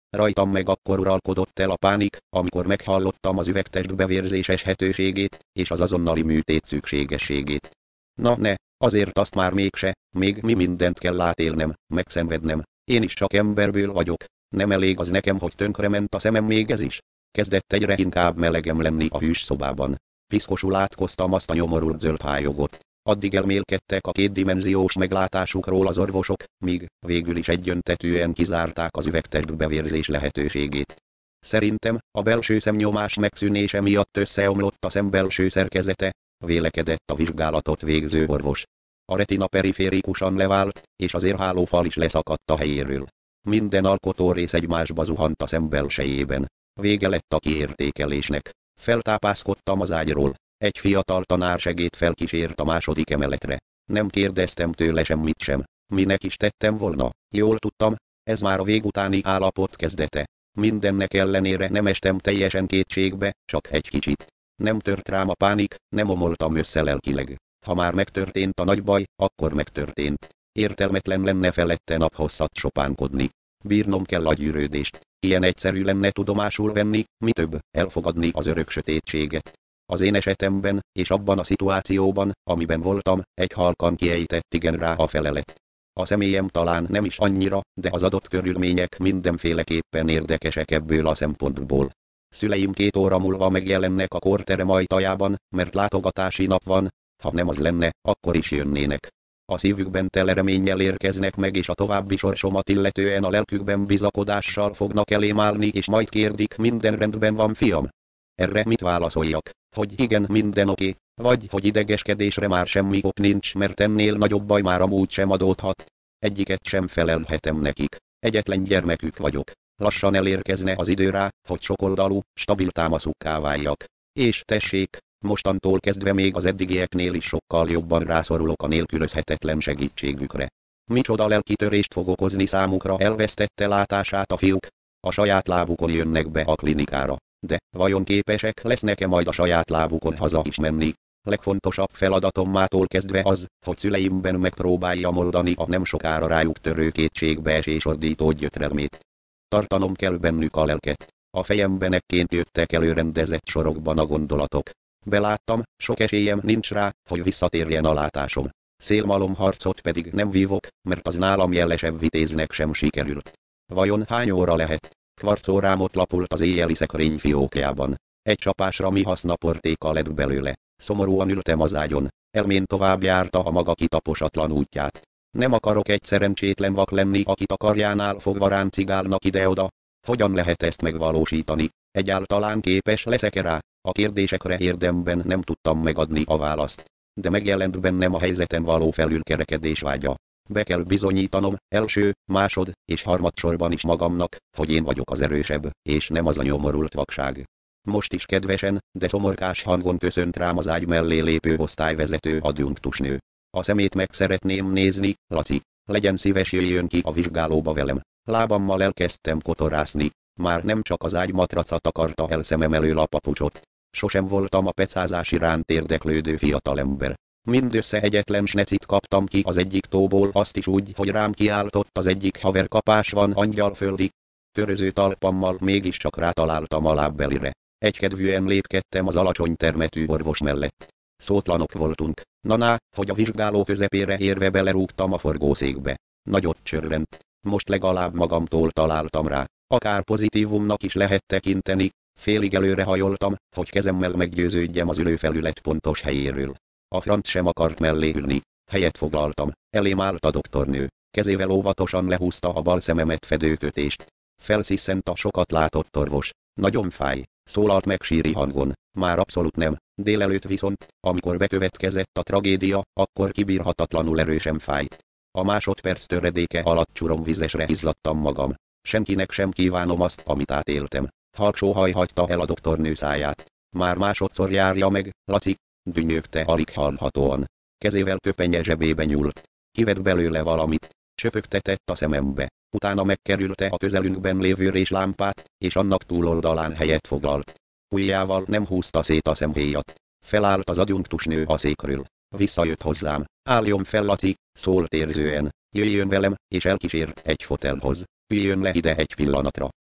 Rajtam meg akkor uralkodott el a pánik, amikor meghallottam az üvegtestbe vérzés eshetőségét, és az azonnali műtét szükségességét. Na ne, azért azt már mégse, még mi mindent kell átélnem, megszenvednem. Én is csak emberből vagyok, nem elég az nekem, hogy tönkrement a szemem, még ez is. Kezdett egyre inkább melegem lenni a hűs szobában. Piszkosul átkoztam azt a nyomorult zöld hályogot. Addig elmélkedtek a kétdimenziós meglátásukról az orvosok, míg végül is egyöntetűen kizárták az üvegtestbe vérzés lehetőségét. Szerintem a belső szemnyomás megszűnése miatt összeomlott a szem belső szerkezete, vélekedett a vizsgálatot végző orvos. A retina periférikusan levált, és az érhálófal is leszakadt a helyéről. Minden alkotórész egymásba zuhant a szem belsejében. Vége lett a kiértékelésnek. Feltápászkodtam az ágyról. Egy fiatal tanár segéd felkísért a második emeletre. Nem kérdeztem tőle semmit sem. Minek is tettem volna? Jól tudtam, ez már a végutáni állapot kezdete. Mindennek ellenére nem estem teljesen kétségbe, csak egy kicsit. Nem tört rám a pánik, nem omoltam össze lelkileg. Ha már megtörtént a nagy baj, akkor megtörtént. Értelmetlen lenne felette naphosszat sopánkodni. Bírnom kell a gyűrődést. Ilyen egyszerű lenne tudomásul venni, mi több, elfogadni az örök sötétséget. Az én esetemben, és abban a szituációban, amiben voltam, egy halkan kiejtett igen rá a felelet. A személyem talán nem is annyira, de az adott körülmények mindenféleképpen érdekesek ebből a szempontból. Szüleim két óra múlva megjelennek a kórterem ajtajában, mert látogatási nap van, ha nem az lenne, akkor is jönnének. A szívükben tele reménnyel érkeznek meg, és a további sorsomat illetően a lelkükben bizakodással fognak elém állni, és majd kérdik, minden rendben van, fiam? Erre mit válaszoljak? Hogy igen, minden oké, vagy hogy idegeskedésre már semmi ok nincs, mert ennél nagyobb baj már amúgy sem adódhat. Egyiket sem felelhetem nekik. Egyetlen gyermekük vagyok. Lassan elérkezne az idő rá, hogy sokoldalú, stabil támaszukká váljak. És tessék, mostantól kezdve még az eddigieknél is sokkal jobban rászorulok a nélkülözhetetlen segítségükre. Micsoda lelkitörést fog okozni számukra elvesztette látását a fiúk. A saját lábukon jönnek be a klinikára. De vajon képesek lesznek-e majd a saját lábukon haza is menni? Legfontosabb feladatom mától kezdve az, hogy szüleimben megpróbáljam oldani a nem sokára rájuk törő kétségbeesés ordító gyötrelmét. Tartanom kell bennük a lelket. A fejemben ekként jöttek elő rendezett sorokban a gondolatok. Beláttam, sok esélyem nincs rá, hogy visszatérjen a látásom. Szélmalomharcot pedig nem vívok, mert az nálam jelesebb vitéznek sem sikerült. Vajon hány óra lehet? Kvarcórámot lapult az éjjeli szekrény fiókjában. Egy csapásra mi hasznaportéka lett belőle. Szomorúan ültem az ágyon. Elmén tovább járta a maga kitaposatlan útját. Nem akarok egy szerencsétlen vak lenni, akit a karjánál fogva ráncigálnak ide-oda. Hogyan lehet ezt megvalósítani? Egyáltalán képes leszek-e rá? A kérdésekre érdemben nem tudtam megadni a választ. De megjelent bennem a helyzeten való felülkerekedés vágya. Be kell bizonyítanom, első, másod és harmadsorban is magamnak, hogy én vagyok az erősebb, és nem az a nyomorult vakság. Most is kedvesen, de szomorkás hangon köszönt rám az ágy mellé lépő osztályvezető adjunktusnő. A szemét meg szeretném nézni, Laci. Legyen szíves, jöjjön ki a vizsgálóba velem. Lábammal elkezdtem kotorászni. Már nem csak az ágy matraca takarta el szemem elől a papucsot. Sosem voltam a pecázás iránt érdeklődő fiatalember. Mindössze egyetlen snecit kaptam ki az egyik tóból, azt is úgy, hogy rám kiáltott az egyik haver, kapás van, angyalföldi. Köröző talpammal mégiscsak rátaláltam a lábbelire. Egykedvűen lépkedtem az alacsony termetű orvos mellett. Szótlanok voltunk. Na-na, hogy a vizsgáló közepére érve belerúgtam a forgószékbe. Nagyot csörrent. Most legalább magamtól találtam rá. Akár pozitívumnak is lehet tekinteni. Félig előre hajoltam, hogy kezemmel meggyőződjem az ülőfelület pontos helyéről. A franc sem akart mellé ülni. Helyet foglaltam. Elém állt a doktornő. Kezével óvatosan lehúzta a bal szememet fedőkötést. Felsziszent a sokat látott orvos. Nagyon fáj, szólalt meg síri hangon. Már abszolút nem. Délelőtt viszont, amikor bekövetkezett a tragédia, akkor kibírhatatlanul erősen fájt. A másodperc töredéke alatt csuromvizesre izzadtam magam. Senkinek sem kívánom azt, amit átéltem. Halk sóhaj hagyta el a doktornő száját. Már másodszor járja meg, Laci, dünnyögte alig hallhatóan. Kezével köpenye zsebébe nyúlt. Kivett belőle valamit. Söpögtetett a szemembe. Utána megkerülte a közelünkben lévő réslámpát, és annak túloldalán helyet foglalt. Ujjával nem húzta szét a szemhéjat. Felállt az adjunktusnő a székről. Visszajött hozzám. Álljon fel, Laci, szólt érzően. Jöjjön velem, és elkísért egy fotelhoz. Üljön le ide egy pillanatra.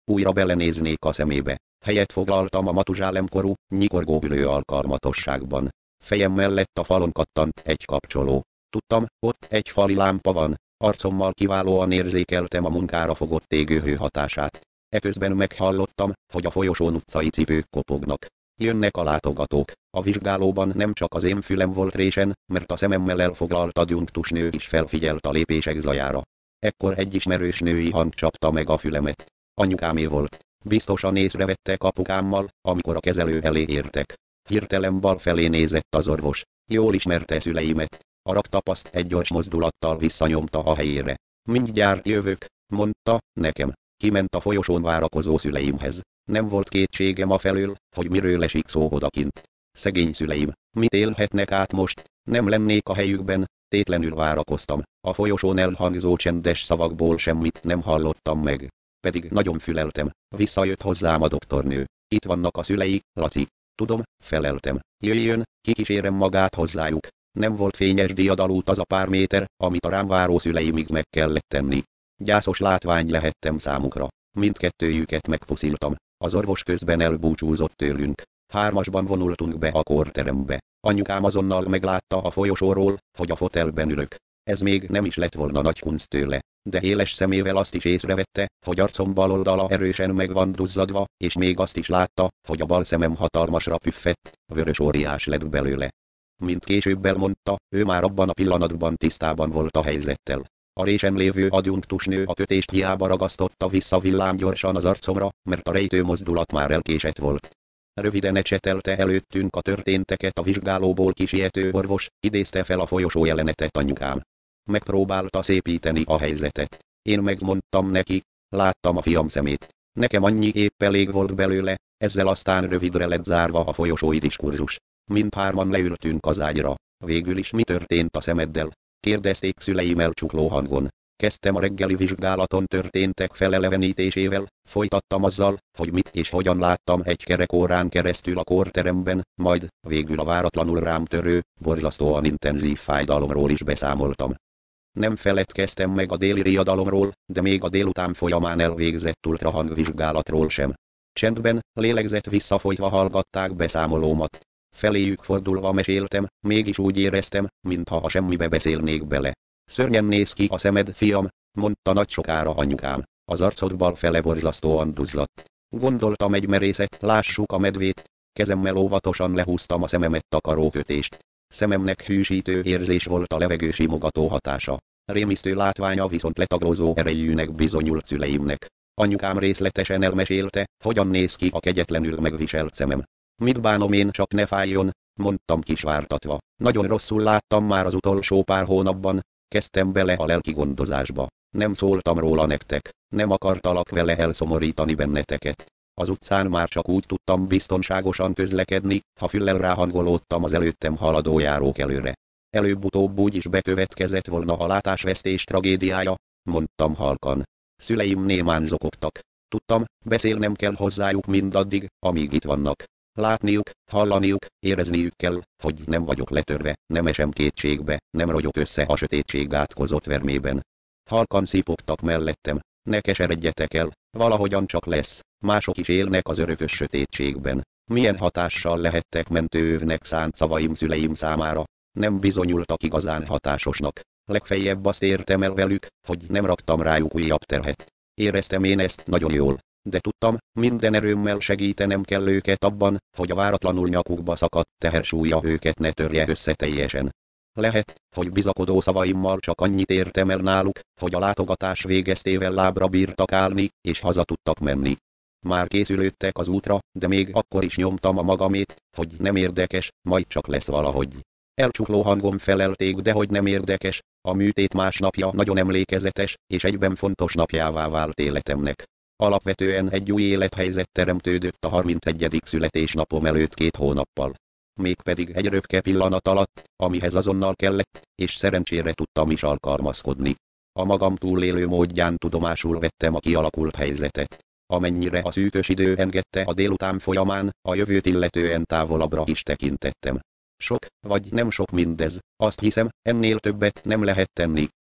újra belenéznék a szemébe. Helyet foglaltam a Matuzsálemkorú, nyikorgó ülő alkalmatosságban. Fejem mellett a falon kattant egy kapcsoló. Tudtam, ott egy fali lámpa van. Arcommal kiválóan érzékeltem a munkára fogott égőhő hatását. Eközben meghallottam, hogy a folyosón utcai cipők kopognak. Jönnek a látogatók. A vizsgálóban nem csak az én fülem volt résen, mert a szememmel elfoglalt adjunktusnő is felfigyelt a lépések zajára. Ekkor egy ismerős női hang csapta meg a fülemet. Anyukámé volt. Biztosan észrevette apukámmal, amikor a kezelő elé értek. Hirtelen bal felé nézett az orvos. Jól ismerte szüleimet. A raktapaszt egy gyors mozdulattal visszanyomta a helyére. Mindjárt jövök, mondta nekem. Kiment a folyosón várakozó szüleimhez. Nem volt kétségem afelől, hogy miről esik szó odakint. Szegény szüleim, mit élhetnek át most? Nem lennék a helyükben, tétlenül várakoztam. A folyosón elhangzó csendes szavakból semmit nem hallottam meg. Pedig nagyon füleltem. Visszajött hozzám a doktornő. Itt vannak a szülei, Laci. Tudom, feleltem. Jöjjön, kikísérem magát hozzájuk. Nem volt fényes diadalút az a pár méter, amit a rám váró szüleimig meg kellett tenni. Gyászos látvány lehettem számukra. Mindkettőjüket megpusziltam. Az orvos közben elbúcsúzott tőlünk. Hármasban vonultunk be a kórterembe. Anyukám azonnal meglátta a folyosóról, hogy a fotelben ülök. Ez még nem is lett volna nagy kunst tőle, de éles szemével azt is észrevette, hogy arcom bal oldala erősen meg van duzzadva, és még azt is látta, hogy a bal szemem hatalmasra püffett, vörös óriás lett belőle. Mint később elmondta, ő már abban a pillanatban tisztában volt a helyzettel. A résen lévő adjunktusnő a kötést hiába ragasztotta vissza villámgyorsan az arcomra, mert a rejtő mozdulat már elkésett volt. Röviden ecsetelte előttünk a történteket a vizsgálóból kisiető orvos, idézte fel a folyosó jelenetet anyukám. Megpróbálta szépíteni a helyzetet. Én megmondtam neki, láttam a fiam szemét. Nekem annyi épp elég volt belőle, ezzel aztán rövidre lett zárva a folyosói diskurzus. Mindhárman leültünk az ágyra. Végül is mi történt a szemeddel? Kérdezték szüleim elcsukló hangon. Kezdtem a reggeli vizsgálaton történtek felelevenítésével, folytattam azzal, hogy mit és hogyan láttam egy kerek órán keresztül a kórteremben, majd, végül a váratlanul rám törő, borzasztóan intenzív fájdalomról is beszámoltam. Nem feledkeztem meg a déli riadalomról, de még a délután folyamán elvégzett ultrahangvizsgálatról sem. Csendben, lélegzett visszafolytva hallgatták beszámolómat. Feléjük fordulva meséltem, mégis úgy éreztem, mintha a semmibe beszélnék bele. Szörnyen néz ki a szemed, fiam, mondta nagy sokára anyukám. Az arcod bal fele borzasztóan duzzadt. Gondoltam egy merészet, lássuk a medvét. Kezemmel óvatosan lehúztam a szememet takaró kötést. Szememnek hűsítő érzés volt a levegő simogató hatása. Rémisztő látványa viszont letaglózó erejűnek bizonyult szüleimnek. Anyukám részletesen elmesélte, hogyan néz ki a kegyetlenül megviselt szemem. Mit bánom én, csak ne fájjon, mondtam kisvártatva. Nagyon rosszul láttam már az utolsó pár hónapban. Kezdtem bele a lelki gondozásba. Nem szóltam róla nektek, nem akartalak vele elszomorítani benneteket. Az utcán már csak úgy tudtam biztonságosan közlekedni, ha füllel ráhangolódtam az előttem haladó járók előre. Előbb-utóbb úgy is bekövetkezett volna a látásvesztés tragédiája, mondtam halkan. Szüleim némán zokogtak. Tudtam, beszélnem kell hozzájuk mindaddig, amíg itt vannak. Látniuk, hallaniuk, érezniük kell, hogy nem vagyok letörve, nem esem kétségbe, nem rogyok össze a sötétség átkozott vermében. Halkan szipogtak mellettem. Ne keseredjetek el, valahogyan csak lesz, mások is élnek az örökös sötétségben. Milyen hatással lehettek mentőövnek szánt szavaim szüleim számára? Nem bizonyultak igazán hatásosnak. Legfeljebb azt értem el velük, hogy nem raktam rájuk újabb terhet. Éreztem én ezt nagyon jól. De tudtam, minden erőmmel segítenem kell őket abban, hogy a váratlanul nyakukba szakadt tehersúlya őket ne törje össze teljesen. Lehet, hogy bizakodó szavaimmal csak annyit értem el náluk, hogy a látogatás végeztével lábra bírtak állni, és haza tudtak menni. Már készülődtek az útra, de még akkor is nyomtam a magamét, hogy nem érdekes, majd csak lesz valahogy. Elcsukló hangom felelték, de hogy nem érdekes, a műtét másnapja nagyon emlékezetes, és egyben fontos napjává vált életemnek. Alapvetően egy új élethelyzet teremtődött a harmincegyedik születésnapom előtt két hónappal. Mégpedig egy röpke pillanat alatt, amihez azonnal kellett, és szerencsére tudtam is alkalmazkodni. A magam túlélő módján tudomásul vettem a kialakult helyzetet. Amennyire a szűkös idő engedte a délután folyamán, a jövőt illetően távolabbra is tekintettem. Sok, vagy nem sok mindez, azt hiszem, ennél többet nem lehet tenni.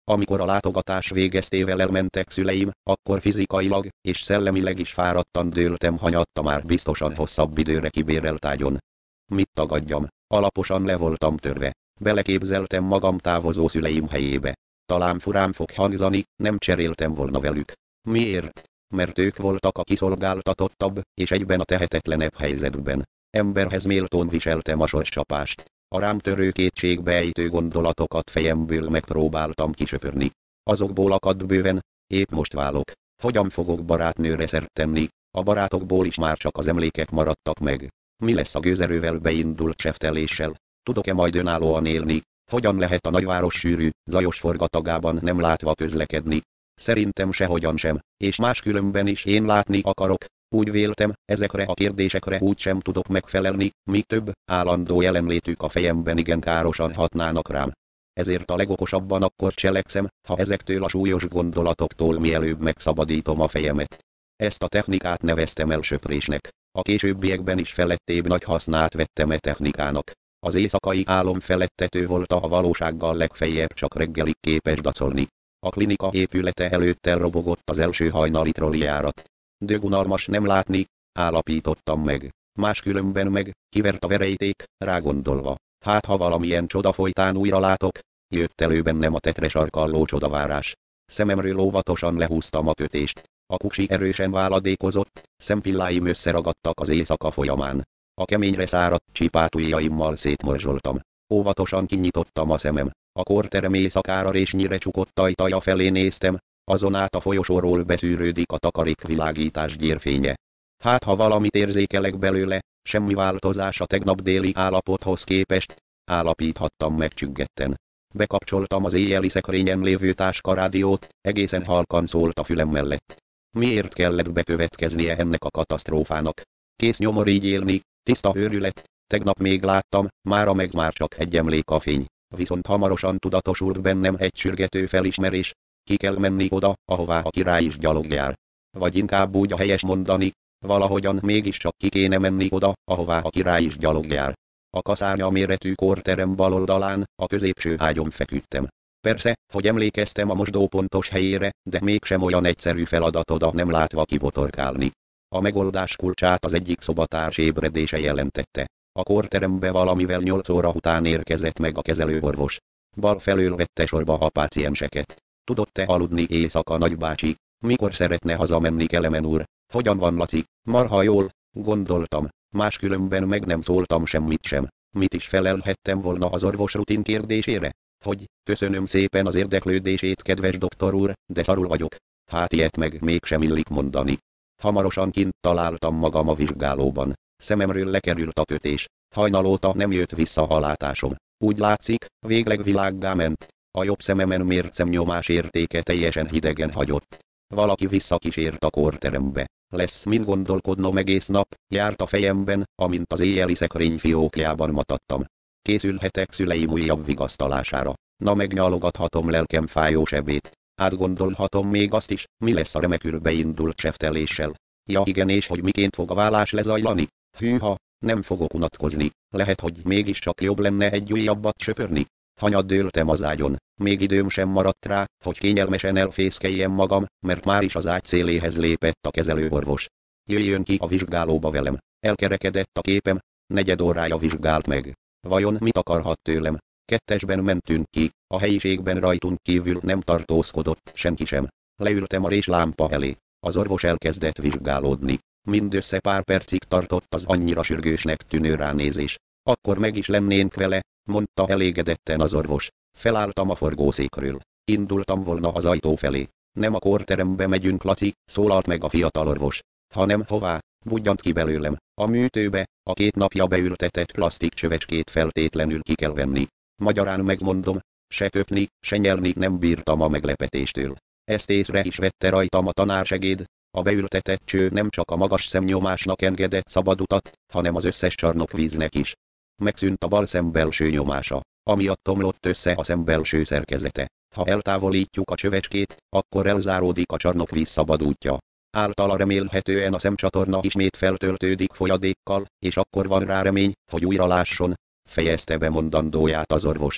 Amikor a látogatás végeztével elmentek szüleim, akkor fizikailag és szellemileg is fáradtan dőltem hanyatta már biztosan hosszabb időre kibérelt ágyon. Mit tagadjam, alaposan le voltam törve. Beleképzeltem magam távozó szüleim helyébe. Talán furán fog hangzani, nem cseréltem volna velük. Miért? Mert ők voltak a kiszolgáltatottabb és egyben a tehetetlenebb helyzetben. Emberhez méltón viseltem a sorscsapást. A rám törő kétségbeejtő gondolatokat fejemből megpróbáltam kisöpörni. Azokból akadt bőven, épp most válok. Hogyan fogok barátnőre szert tenni? A barátokból is már csak az emlékek maradtak meg. Mi lesz a gőzerővel beindult sefteléssel? Tudok-e majd önállóan élni? Hogyan lehet a nagyváros sűrű, zajos forgatagában nem látva közlekedni? Szerintem sehogyan sem, és máskülönben is én látni akarok. Úgy véltem, ezekre a kérdésekre úgy sem tudok megfelelni, mi több, állandó jelenlétük a fejemben igen károsan hatnának rám. Ezért a legokosabban akkor cselekszem, ha ezektől a súlyos gondolatoktól mielőbb megszabadítom a fejemet. Ezt a technikát neveztem el söprésnek. A későbbiekben is felettébb nagy hasznát vettem e technikának. Az éjszakai álom felettető volt a valósággal legfeljebb csak reggelig képes dacolni. A klinika épülete előtt elrobogott az első hajnali trollijárat. Dögunalmas nem látni, állapítottam meg. Máskülönben meg, kivert a verejték, rágondolva. Hát ha valamilyen csoda folytán újra látok, jött elő bennem a tetre sarkalló csodavárás. Szememről óvatosan lehúztam a kötést. A kuksi erősen váladékozott, szempilláim összeragadtak az éjszaka folyamán. A keményre száradt csipátujjaimmal szétmorzsoltam. Óvatosan kinyitottam a szemem. A korterem éjszakára résnyire csukott ajtaja felé néztem, azon át a folyosóról beszűrődik a takarékvilágítás gyérfénye. Hát ha valamit érzékelek belőle, semmi változás a tegnap déli állapothoz képest, állapíthattam megcsüggetten. Bekapcsoltam az éjjeli szekrényen lévő táskarádiót, egészen halkan szólt a fülem mellett. Miért kellett bekövetkeznie ennek a katasztrófának? Kész nyomor így élni, tiszta őrület, tegnap még láttam, mára meg már csak egy emlék a fény. Viszont hamarosan tudatosult bennem egy sürgető felismerés, ki kell menni oda, ahová a király is gyalog jár. Vagy inkább úgy a helyes mondani, valahogyan mégiscsak ki kéne menni oda, ahová a király is gyalog jár. A kaszárnya méretű kórterem bal oldalán, a középső ágyon feküdtem. Persze, hogy emlékeztem a mosdó pontos helyére, de mégsem olyan egyszerű feladat oda nem látva kibotorkálni. A megoldás kulcsát az egyik szobatárs ébredése jelentette. A kórterembe valamivel nyolc óra után érkezett meg a kezelőorvos. Bal felől vette sorba a pácienseket. Tudott-e aludni éjszaka nagybácsi? Mikor szeretne hazamenni Kelemen úr? Hogyan van Laci? Marha jól, gondoltam. Máskülönben meg nem szóltam semmit sem. Mit is felelhettem volna az orvos rutin kérdésére? Hogy, köszönöm szépen az érdeklődését, kedves doktor úr, de szarul vagyok. Hát ilyet meg mégsem illik mondani. Hamarosan kint találtam magam a vizsgálóban. Szememről lekerült a kötés. Hajnalóta nem jött vissza a látásom. Úgy látszik, végleg világgá ment. A jobb szememen mért szemnyomás értéke teljesen hidegen hagyott. Valaki visszakísért a kórterembe. Lesz mind gondolkodnom egész nap, járt a fejemben, amint az éjjeli szekrény fiókjában matattam. Készülhetek szüleim újabb vigasztalására. Na megnyalogathatom lelkem fájó sebét. Átgondolhatom még azt is, mi lesz a remekül beindult sefteléssel. Ja igen, és hogy miként fog a vállás lezajlani? Hűha, nem fogok unatkozni. Lehet, hogy mégiscsak jobb lenne egy újabbat söpörni. Hanyat dőltem az ágyon. Még időm sem maradt rá, hogy kényelmesen elfészkeljem magam, mert már is az ágy széléhez lépett a kezelőorvos. Jöjjön ki a vizsgálóba velem. Elkerekedett a képem, negyed órája vizsgált meg. Vajon mit akarhat tőlem? Kettesben mentünk ki, a helyiségben rajtunk kívül nem tartózkodott senki sem. Leültem a réslámpa elé. Az orvos elkezdett vizsgálódni. Mindössze pár percig tartott az annyira sürgősnek tűnő ránézés. Akkor meg is lennénk vele, mondta elégedetten az orvos. Felálltam a forgószékről. Indultam volna az ajtó felé. Nem a kórterembe megyünk, Laci, szólalt meg a fiatal orvos. Hanem hová? Budjant ki belőlem. A műtőbe, a két napja beültetett plastik csövecskét feltétlenül ki kell venni. Magyarán megmondom, se köpni, se nyelni nem bírtam a meglepetéstől. Ezt észre is vette rajtam a tanársegéd. A beültetett cső nem csak a magas szemnyomásnak engedett szabad utat, hanem az összes csarnokvíznek is. Megszűnt a bal szem belső nyomása, amiatt omlott össze a szem belső szerkezete. Ha eltávolítjuk a csövecskét, akkor elzáródik a csarnokvíz szabad útja. Általa remélhetően a szemcsatorna ismét feltöltődik folyadékkal, és akkor van rá remény, hogy újra lásson, fejezte be mondandóját az orvos.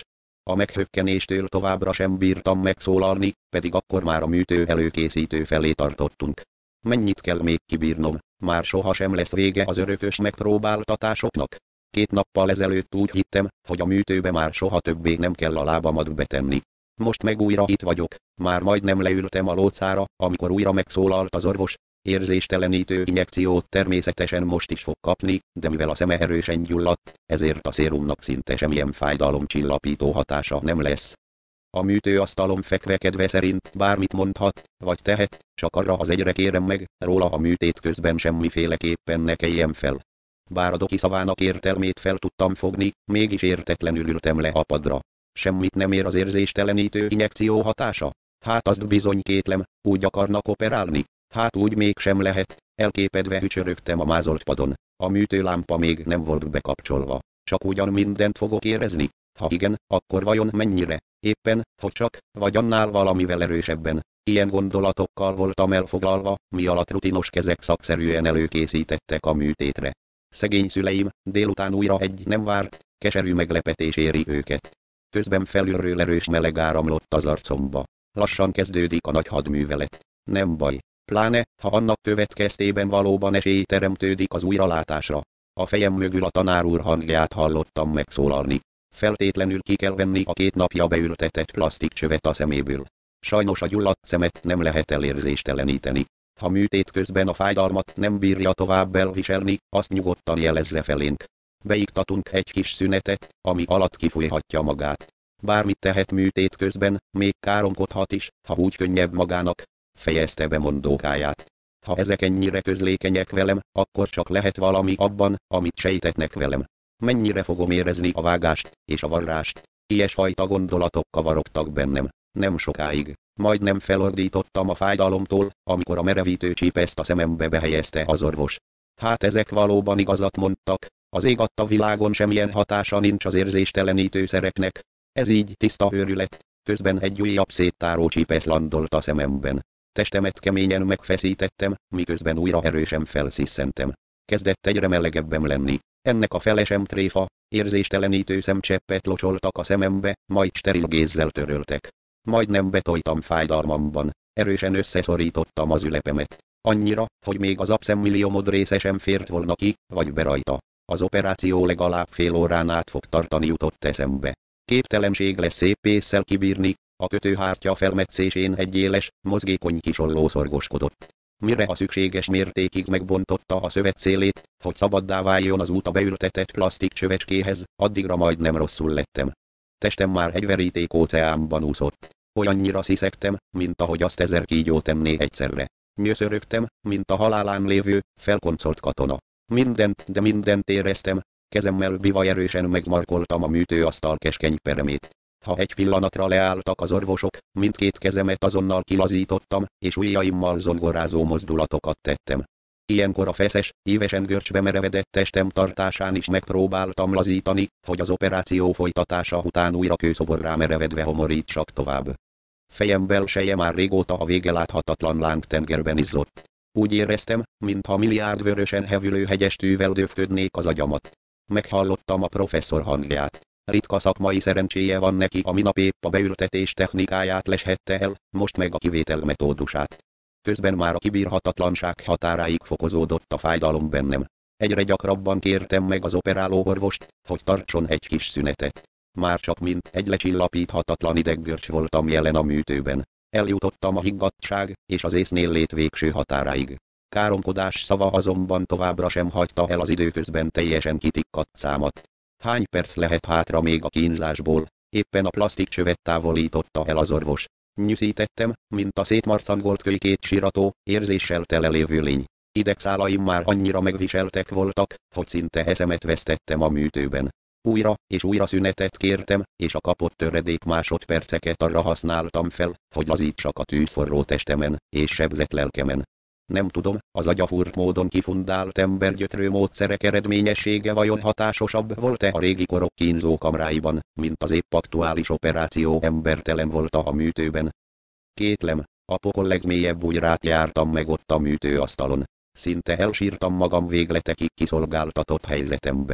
A meghökkenéstől továbbra sem bírtam megszólalni, pedig akkor már a műtő előkészítő felé tartottunk. Mennyit kell még kibírnom, már sohasem lesz vége az örökös megpróbáltatásoknak. Két nappal ezelőtt úgy hittem, hogy a műtőbe már soha többé nem kell a lábamat betenni. Most meg újra itt vagyok, már majdnem leültem a lócára, amikor újra megszólalt az orvos. Érzéstelenítő injekciót természetesen most is fog kapni, de mivel a szeme erősen gyulladt, ezért a szérumnak szinte semmilyen fájdalomcsillapító hatása nem lesz. A műtőasztalon fekve kedve szerint bármit mondhat, vagy tehet, csak arra az egyre kérem meg, róla a műtét közben semmiféleképpen ne keljen fel. Bár a doki szavának értelmét fel tudtam fogni, mégis értetlenül ültem le a padra. Semmit nem ér az érzéstelenítő injekció hatása? Hát azt bizony kétlem, úgy akarnak operálni. Hát úgy mégsem lehet, elképedve hücsörögtem a mázolt padon. A műtőlámpa még nem volt bekapcsolva. Csak ugyan mindent fogok érezni? Ha igen, akkor vajon mennyire? Éppen, hogy csak, vagy annál valamivel erősebben. Ilyen gondolatokkal voltam elfoglalva, mi alatt rutinos kezek szakszerűen előkészítettek a műtétre. Szegény szüleim, délután újra egy nem várt, keserű meglepetés éri őket. Közben felülről erős meleg áramlott az arcomba. Lassan kezdődik a nagy hadművelet. Nem baj. Pláne, ha annak következtében valóban esély teremtődik az újralátásra. A fejem mögül a tanár úr hangját hallottam megszólalni. Feltétlenül ki kell venni a két napja beültetett plastikcsövet a szeméből. Sajnos a gyulladt szemet nem lehet elérzésteleníteni. Ha műtét közben a fájdalmat nem bírja tovább elviselni, azt nyugodtan jelezze felénk. Beiktatunk egy kis szünetet, ami alatt kifújhatja magát. Bármit tehet műtét közben, még káromkodhat is, ha úgy könnyebb magának. Fejezte be mondókáját. Ha ezek ennyire közlékenyek velem, akkor csak lehet valami abban, amit sejtetnek velem. Mennyire fogom érezni a vágást és a varrást? Ilyesfajta gondolatok kavarogtak bennem. Nem sokáig. Majdnem felordítottam a fájdalomtól, amikor a merevítő csípeszt a szemembe behelyezte az orvos. Hát ezek valóban igazat mondtak, az ég adta világon semmilyen hatása nincs az érzéstelenítőszereknek. Ez így tiszta őrület. Közben egy újabb széttáró csípesz landolt a szememben. Testemet keményen megfeszítettem, miközben újra erősen felszisszentem. Kezdett egyre melegebbem lenni. Ennek a fele sem tréfa, érzéstelenítő szemcseppet locsoltak a szemembe, majd steril gézzel töröltek. Majdnem betojtam fájdalmamban, erősen összeszorítottam az ülepemet. Annyira, hogy még az abszemmilliomod része sem fért volna ki, vagy be rajta. Az operáció legalább fél órán át fog tartani, jutott eszembe. Képtelenség lesz szép ésszel kibírni, a kötőhártya felmetszésén egy éles, mozgékony kisolló szorgoskodott. Mire a szükséges mértékig megbontotta a szövet szélét, hogy szabaddá váljon az út a beültetett plastik csövecskéhez, addigra majdnem rosszul lettem. Testem már egy veríték óceánban úszott. Olyannyira sziszegtem, mint ahogy azt ezer kígyó tenné egyszerre. Nyöszörögtem, mint a halálán lévő, felkoncolt katona. Mindent, de mindent éreztem, kezemmel bivaj erősen megmarkoltam a műtőasztal keskeny peremét. Ha egy pillanatra leálltak az orvosok, mindkét kezemet azonnal kilazítottam, és ujjaimmal zongorázó mozdulatokat tettem. Ilyenkor a feszes, ívesen görcsbe merevedett testem tartásán is megpróbáltam lazítani, hogy az operáció folytatása után újra kőszoborrá merevedve homorítsak tovább. Fejem belseje már régóta a vége láthatatlan lángtengerben izzott. Úgy éreztem, mintha milliárd vörösen hevülő hegyestűvel döfködnék az agyamat. Meghallottam a professzor hangját. Ritka szakmai szerencséje van neki, a minap épp a beültetés technikáját leshette el, most meg a kivétel metódusát. Közben már a kibírhatatlanság határáig fokozódott a fájdalom bennem. Egyre gyakrabban kértem meg az operáló orvost, hogy tartson egy kis szünetet. Már csak mint egy lecsillapíthatatlan ideggörcs voltam jelen a műtőben. Eljutottam a higgadtság és az észnél lét végső határáig. Káromkodás szava azonban továbbra sem hagyta el az időközben teljesen kitikkadt számat. Hány perc lehet hátra még a kínzásból? Éppen a plastikcsövet távolította el az orvos. Nyűszítettem, mint a szétmarcangolt kölykét sirató, érzéssel tele lévő lény. Idegszálaim már annyira megviseltek voltak, hogy szinte eszemet vesztettem a műtőben. Újra és újra szünetet kértem, és a kapott töredék másodperceket arra használtam fel, hogy lazítsak a tűzforró testemen és sebzett lelkemen. Nem tudom, az agyafúrt módon kifundált embergyötrő módszerek eredményessége vajon hatásosabb volt-e a régi korok kínzó kamráiban, mint az épp aktuális operáció embertelen volt a műtőben. Kétlem, a pokol legmélyebb bugyrát jártam meg ott a műtőasztalon. Szinte elsírtam magam végletekig kiszolgáltatott helyzetemben.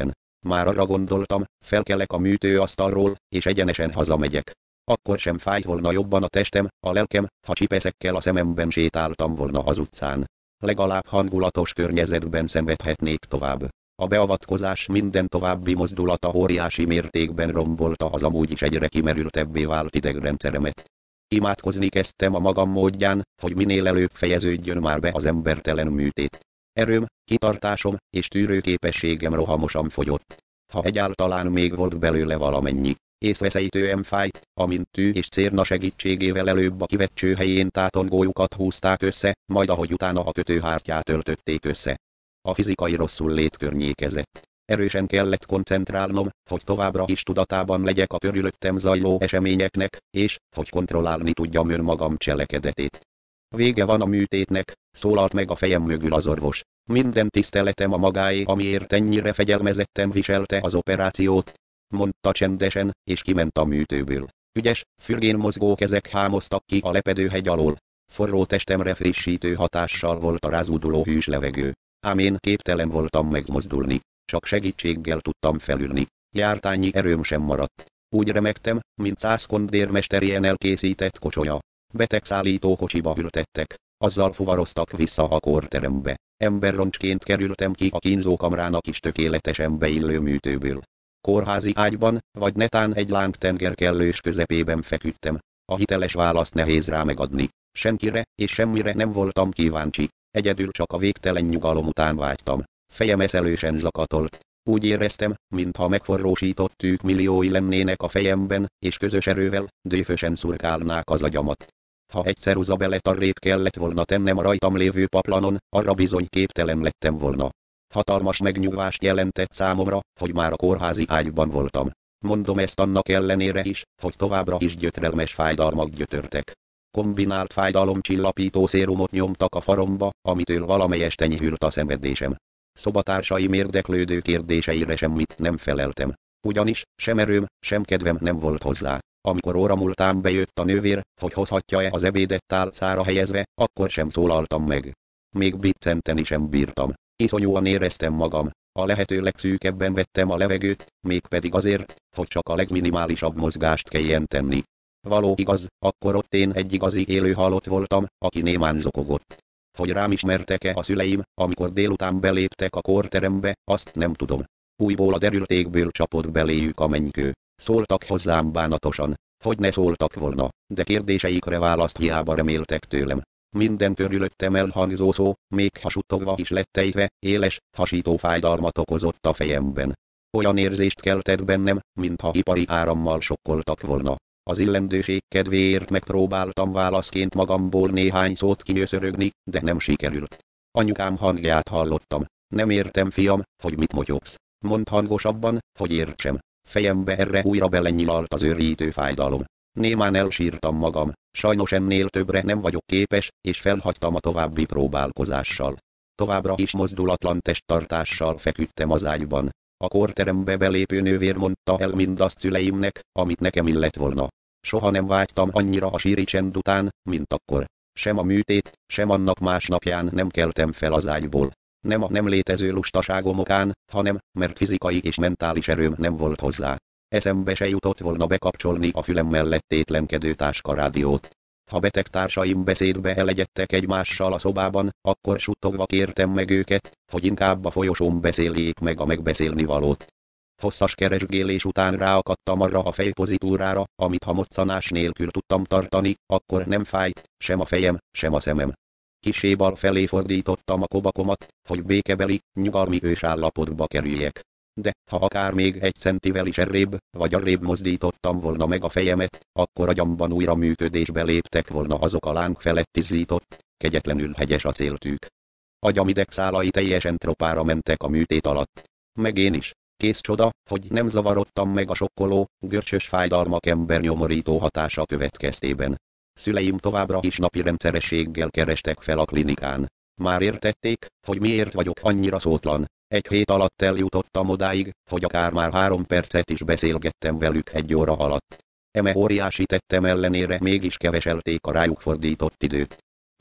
Már arra gondoltam, felkelek a műtőasztalról, és egyenesen hazamegyek. Akkor sem fájt volna jobban a testem, a lelkem, ha csipeszekkel a szememben sétáltam volna az utcán. Legalább hangulatos környezetben szenvedhetnék tovább. A beavatkozás minden további mozdulata óriási mértékben rombolta az amúgy is egyre kimerültebbé vált idegrendszeremet. Imádkozni kezdtem a magam módján, hogy minél előbb fejeződjön már be az embertelen műtét. Erőm, kitartásom és tűrőképességem rohamosan fogyott. Ha egyáltalán még volt belőle valamennyi. Észveszejtően fájt, amint tű és cérna segítségével előbb a kivetcső helyén tátongójukat húzták össze, majd ahogy utána a kötőhártyát öltötték össze. A fizikai rosszul lét környékezett. Erősen kellett koncentrálnom, hogy továbbra is tudatában legyek a körülöttem zajló eseményeknek, és, hogy kontrollálni tudjam önmagam cselekedetét. Vége van a műtétnek, szólalt meg a fejem mögül az orvos. Minden tiszteletem a magáé, amiért ennyire fegyelmezetten viselte az operációt, mondta csendesen, és kiment a műtőből. Ügyes, fürgén mozgó kezek hámoztak ki a lepedőhegy alól. Forró testemre frissítő hatással volt a rázúduló hűs levegő. Ám én képtelen voltam megmozdulni, csak segítséggel tudtam felülni. Jártányi erőm sem maradt. Úgy remegtem, mint száz kondérmester ilyen elkészített kocsolya. Betegszállító kocsiba ültettek, azzal fuvaroztak vissza a kórterembe. Emberroncsként kerültem ki a kínzókamrának is tökéletesen beillő műtőből. Kórházi ágyban, vagy netán egy lángtenger kellős közepében feküdtem. A hiteles választ nehéz rá megadni. Senkire és semmire nem voltam kíváncsi. Egyedül csak a végtelen nyugalom után vágytam. Fejem eszelősen zakatolt. Úgy éreztem, mintha megforrósított tűk milliói lennének a fejemben, és közös erővel, dőfösen szurkálnák az agyamat. Ha egy ceruza belet arrébb kellett volna tennem a rajtam lévő paplanon, arra bizony képtelen lettem volna. Hatalmas megnyugvást jelentett számomra, hogy már a kórházi ágyban voltam. Mondom ezt annak ellenére is, hogy továbbra is gyötrelmes fájdalmak gyötörtek. Kombinált fájdalomcsillapító szérumot nyomtak a faromba, amitől valamelyest enyhült a szenvedésem. Szobatársaim érdeklődő kérdéseire semmit nem feleltem. Ugyanis, sem erőm, sem kedvem nem volt hozzá. Amikor óra múltán bejött a nővér, hogy hozhatja-e az ebédet tálcára helyezve, akkor sem szólaltam meg. Még biccenteni sem bírtam. Iszonyúan éreztem magam. A lehető legszűkebben vettem a levegőt, mégpedig azért, hogy csak a legminimálisabb mozgást kelljen tenni. Való igaz, akkor ott én egy igazi élő halott voltam, aki némán zokogott. Hogy rám ismertek-e a szüleim, amikor délután beléptek a kórterembe, azt nem tudom. Újból a derültékből csapott beléjük a mennykő. Szóltak hozzám bánatosan, hogy ne szóltak volna, de kérdéseikre választ hiába reméltek tőlem. Minden körülöttem elhangzó szó, még ha suttogva is lett ejtve, éles, hasító fájdalmat okozott a fejemben. Olyan érzést keltett bennem, mintha ipari árammal sokkoltak volna. Az illendőség kedvéért megpróbáltam válaszként magamból néhány szót kinyöszörögni, de nem sikerült. Anyukám hangját hallottam. Nem értem, fiam, hogy mit motyogsz. Mondd hangosabban, hogy értsem. Fejembe erre újra belenyilalt az őrítő fájdalom. Némán elsírtam magam, sajnos ennél többre nem vagyok képes, és felhagytam a további próbálkozással. Továbbra is mozdulatlan testtartással feküdtem az ágyban. A kórterembe belépő nővér mondta el mindazt szüleimnek, amit nekem illett volna. Soha nem vágytam annyira a síri csend után, mint akkor. Sem a műtét, sem annak másnapján nem keltem fel az ágyból. Nem a nem létező lustaságom okán, hanem, mert fizikai és mentális erőm nem volt hozzá. Eszembe se jutott volna bekapcsolni a fülem mellett tétlenkedő táskarádiót. Ha beteg társaim beszédbe elegyedtek egymással a szobában, akkor suttogva kértem meg őket, hogy inkább a folyosón beszéljék meg a megbeszélni valót. Hosszas keresgélés után ráakadtam arra a fejpozitúrára, amit ha moccanás nélkül tudtam tartani, akkor nem fájt, sem a fejem, sem a szemem. Kissé bal felé fordítottam a kobakomat, hogy békebeli, nyugalmi ősállapotba kerüljek. De, ha akár még egy centivel is errébb, vagy arrébb mozdítottam volna meg a fejemet, akkor agyamban újra működésbe léptek volna azok a láng felett izzított, kegyetlenül hegyes acéltűk. Agyam idegszálai teljesen tropára mentek a műtét alatt. Meg én is. Kész csoda, hogy nem zavarodtam meg a sokkoló, görcsös fájdalmak embernyomorító hatása következtében. Szüleim továbbra is napi rendszerességgel kerestek fel a klinikán. Már értették, hogy miért vagyok annyira szótlan. Egy hét alatt eljutottam odáig, hogy akár már három percet is beszélgettem velük egy óra alatt. Eme óriási tettem ellenére mégis keveselték a rájuk fordított időt.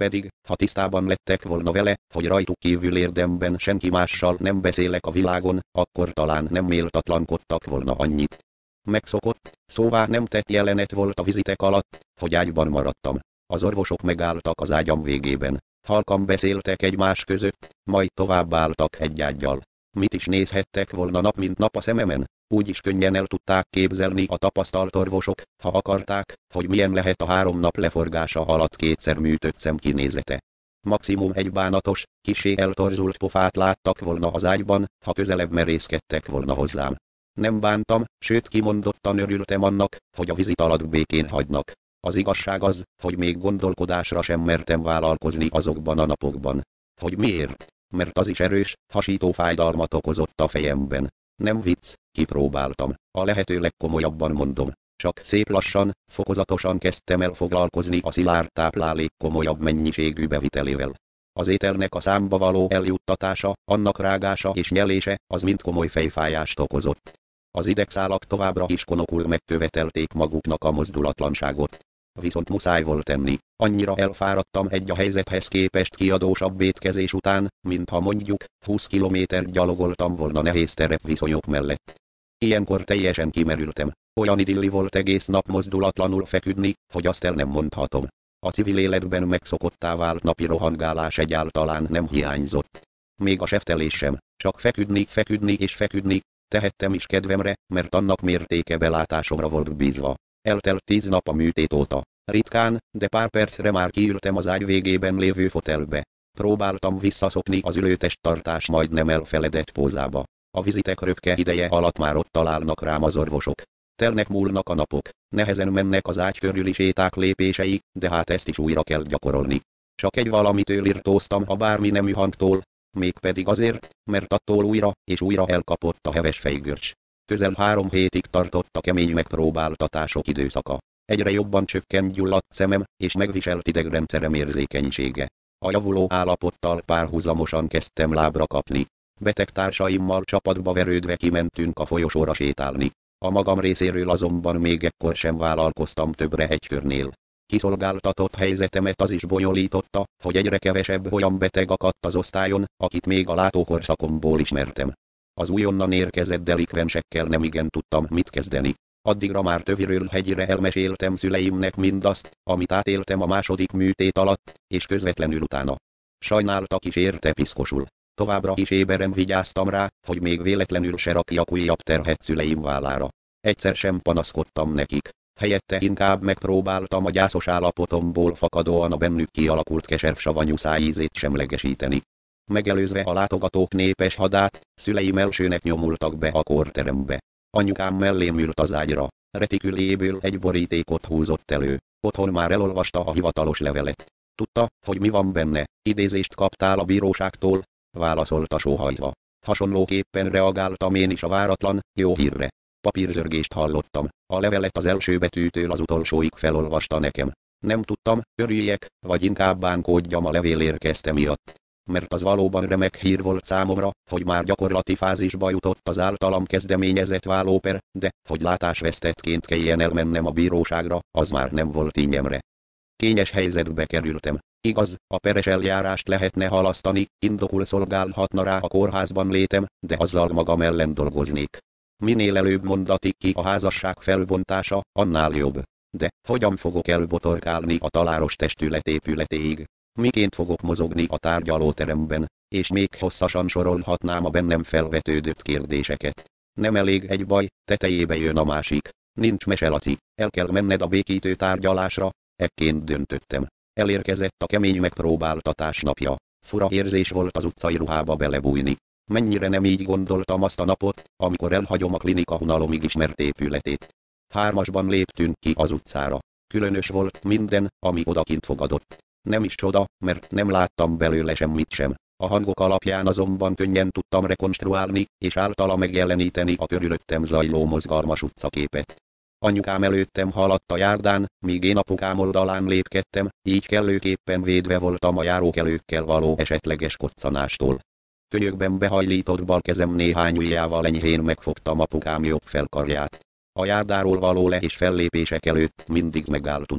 pedig, ha tisztában lettek volna vele, hogy rajtuk kívül érdemben senki mással nem beszélek a világon, akkor talán nem méltatlankodtak volna annyit. Megszokott, szóvá nem tett jelenet volt a vizitek alatt, hogy ágyban maradtam. Az orvosok megálltak az ágyam végében. Halkan beszéltek egymás között, majd tovább álltak egy ággyal. Mit is nézhettek volna nap mint nap a szememen? Úgy is könnyen el tudták képzelni a tapasztalt orvosok, ha akarták, hogy milyen lehet a három nap leforgása alatt kétszer műtött szem kinézete. Maximum egy bánatos, kissé eltorzult pofát láttak volna az ágyban, ha közelebb merészkedtek volna hozzám. Nem bántam, sőt kimondottan örültem annak, hogy a vizit alatt békén hagynak. Az igazság az, hogy még gondolkodásra sem mertem vállalkozni azokban a napokban. Hogy miért? Mert az is erős, hasító fájdalmat okozott a fejemben. Nem vicc, kipróbáltam, a lehető legkomolyabban mondom. Csak szép lassan, fokozatosan kezdtem el foglalkozni a szilárd táplálék komolyabb mennyiségű bevitelével. Az ételnek a számba való eljuttatása, annak rágása és nyelése, az mind komoly fejfájást okozott. Az idegszálak továbbra is konokul megkövetelték maguknak a mozdulatlanságot. Viszont muszáj volt tenni, annyira elfáradtam egy a helyzethez képest kiadósabb étkezés után, mintha mondjuk húsz kilométert gyalogoltam volna nehéz terepviszonyok mellett. Ilyenkor teljesen kimerültem, olyan idilli volt egész nap mozdulatlanul feküdni, hogy azt el nem mondhatom. A civil életben megszokottá vált napi rohangálás egyáltalán nem hiányzott. Még a seftelés sem, csak feküdni, feküdni és feküdni, tehettem is kedvemre, mert annak mértéke belátásomra volt bízva. Eltelt tíz nap a műtét óta. Ritkán, de pár percre már kiültem az ágy végében lévő fotelbe. Próbáltam visszaszokni az ülőtesttartás majdnem elfeledett pózába. A vizitek röpke ideje alatt már ott találnak rám az orvosok. Telnek múlnak a napok, nehezen mennek az ágy körüli séták lépései, de hát ezt is újra kell gyakorolni. Csak egy valamitől irtóztam a bármi nemű hangtól, mégpedig azért, mert attól újra és újra elkapott a heves fejgörcs. Közel három hétig tartott a kemény megpróbáltatások időszaka. Egyre jobban csökkent gyulladt szemem, és megviselt idegrendszerem érzékenysége. A javuló állapottal párhuzamosan kezdtem lábra kapni. Betegtársaimmal csapatba verődve kimentünk a folyosóra sétálni. A magam részéről azonban még ekkor sem vállalkoztam többre egy körnél. Kiszolgáltatott helyzetemet az is bonyolította, hogy egyre kevesebb olyan beteg akadt az osztályon, akit még a látókorszakomból ismertem. Az újonnan érkezett delikvensekkel nemigen tudtam mit kezdeni. Addigra már töviről hegyire elmeséltem szüleimnek mindazt, amit átéltem a második műtét alatt, és közvetlenül utána. Sajnáltak is érte piszkosul. Továbbra is éberen vigyáztam rá, hogy még véletlenül se rakjak újabb terhet szüleim vállára. Egyszer sem panaszkodtam nekik. Helyette inkább megpróbáltam a gyászos állapotomból fakadóan a bennük kialakult keservsavanyú szájízét semlegesíteni. Megelőzve a látogatók népes hadát, szüleim elsőnek nyomultak be a kórterembe. Anyukám mellém ült az ágyra, retiküléből egy borítékot húzott elő. Otthon már elolvasta a hivatalos levelet. Tudta, hogy mi van benne. Idézést kaptál a bíróságtól? Válaszolta sóhajtva. Hasonlóképpen reagáltam én is a váratlan, jó hírre. Papírzörgést hallottam. A levelet az első betűtől az utolsóig felolvasta nekem. Nem tudtam, örüljek, vagy inkább bánkódjam a levél érkezte miatt. Mert az valóban remek hír volt számomra, hogy már gyakorlati fázisba jutott az általam kezdeményezett vállóper, de, hogy látásvesztettként kelljen elmennem a bíróságra, az már nem volt ínyemre. Kényes helyzetbe kerültem. Igaz, a peres eljárást lehetne halasztani, indokul szolgálhatna rá a kórházban létem, de azzal magam ellen dolgoznék. Minél előbb mondatik ki a házasság felbontása, annál jobb. De, hogyan fogok elbotorkálni a taláros testület épületéig? Miként fogok mozogni a tárgyalóteremben, és még hosszasan sorolhatnám a bennem felvetődött kérdéseket. Nem elég egy baj, tetejébe jön a másik. Nincs mese, Laci, el kell menned a békítő tárgyalásra, ekként döntöttem. Elérkezett a kemény megpróbáltatás napja. Fura érzés volt az utcai ruhába belebújni. Mennyire nem így gondoltam azt a napot, amikor elhagyom a klinika unalomig ismert épületét. Hármasban léptünk ki az utcára. Különös volt minden, ami odakint fogadott. Nem is csoda, mert nem láttam belőle semmit sem. A hangok alapján azonban könnyen tudtam rekonstruálni, és általa megjeleníteni a körülöttem zajló mozgalmas utcaképet. Anyukám előttem haladt a járdán, míg én apukám oldalán lépkedtem, így kellőképpen védve voltam a járókelőkkel való esetleges koccanástól. Könyökben behajlított bal kezem néhány ujjával enyhén megfogtam apukám jobb felkarját. A járdáról való le- és fellépések előtt mindig megálltunk.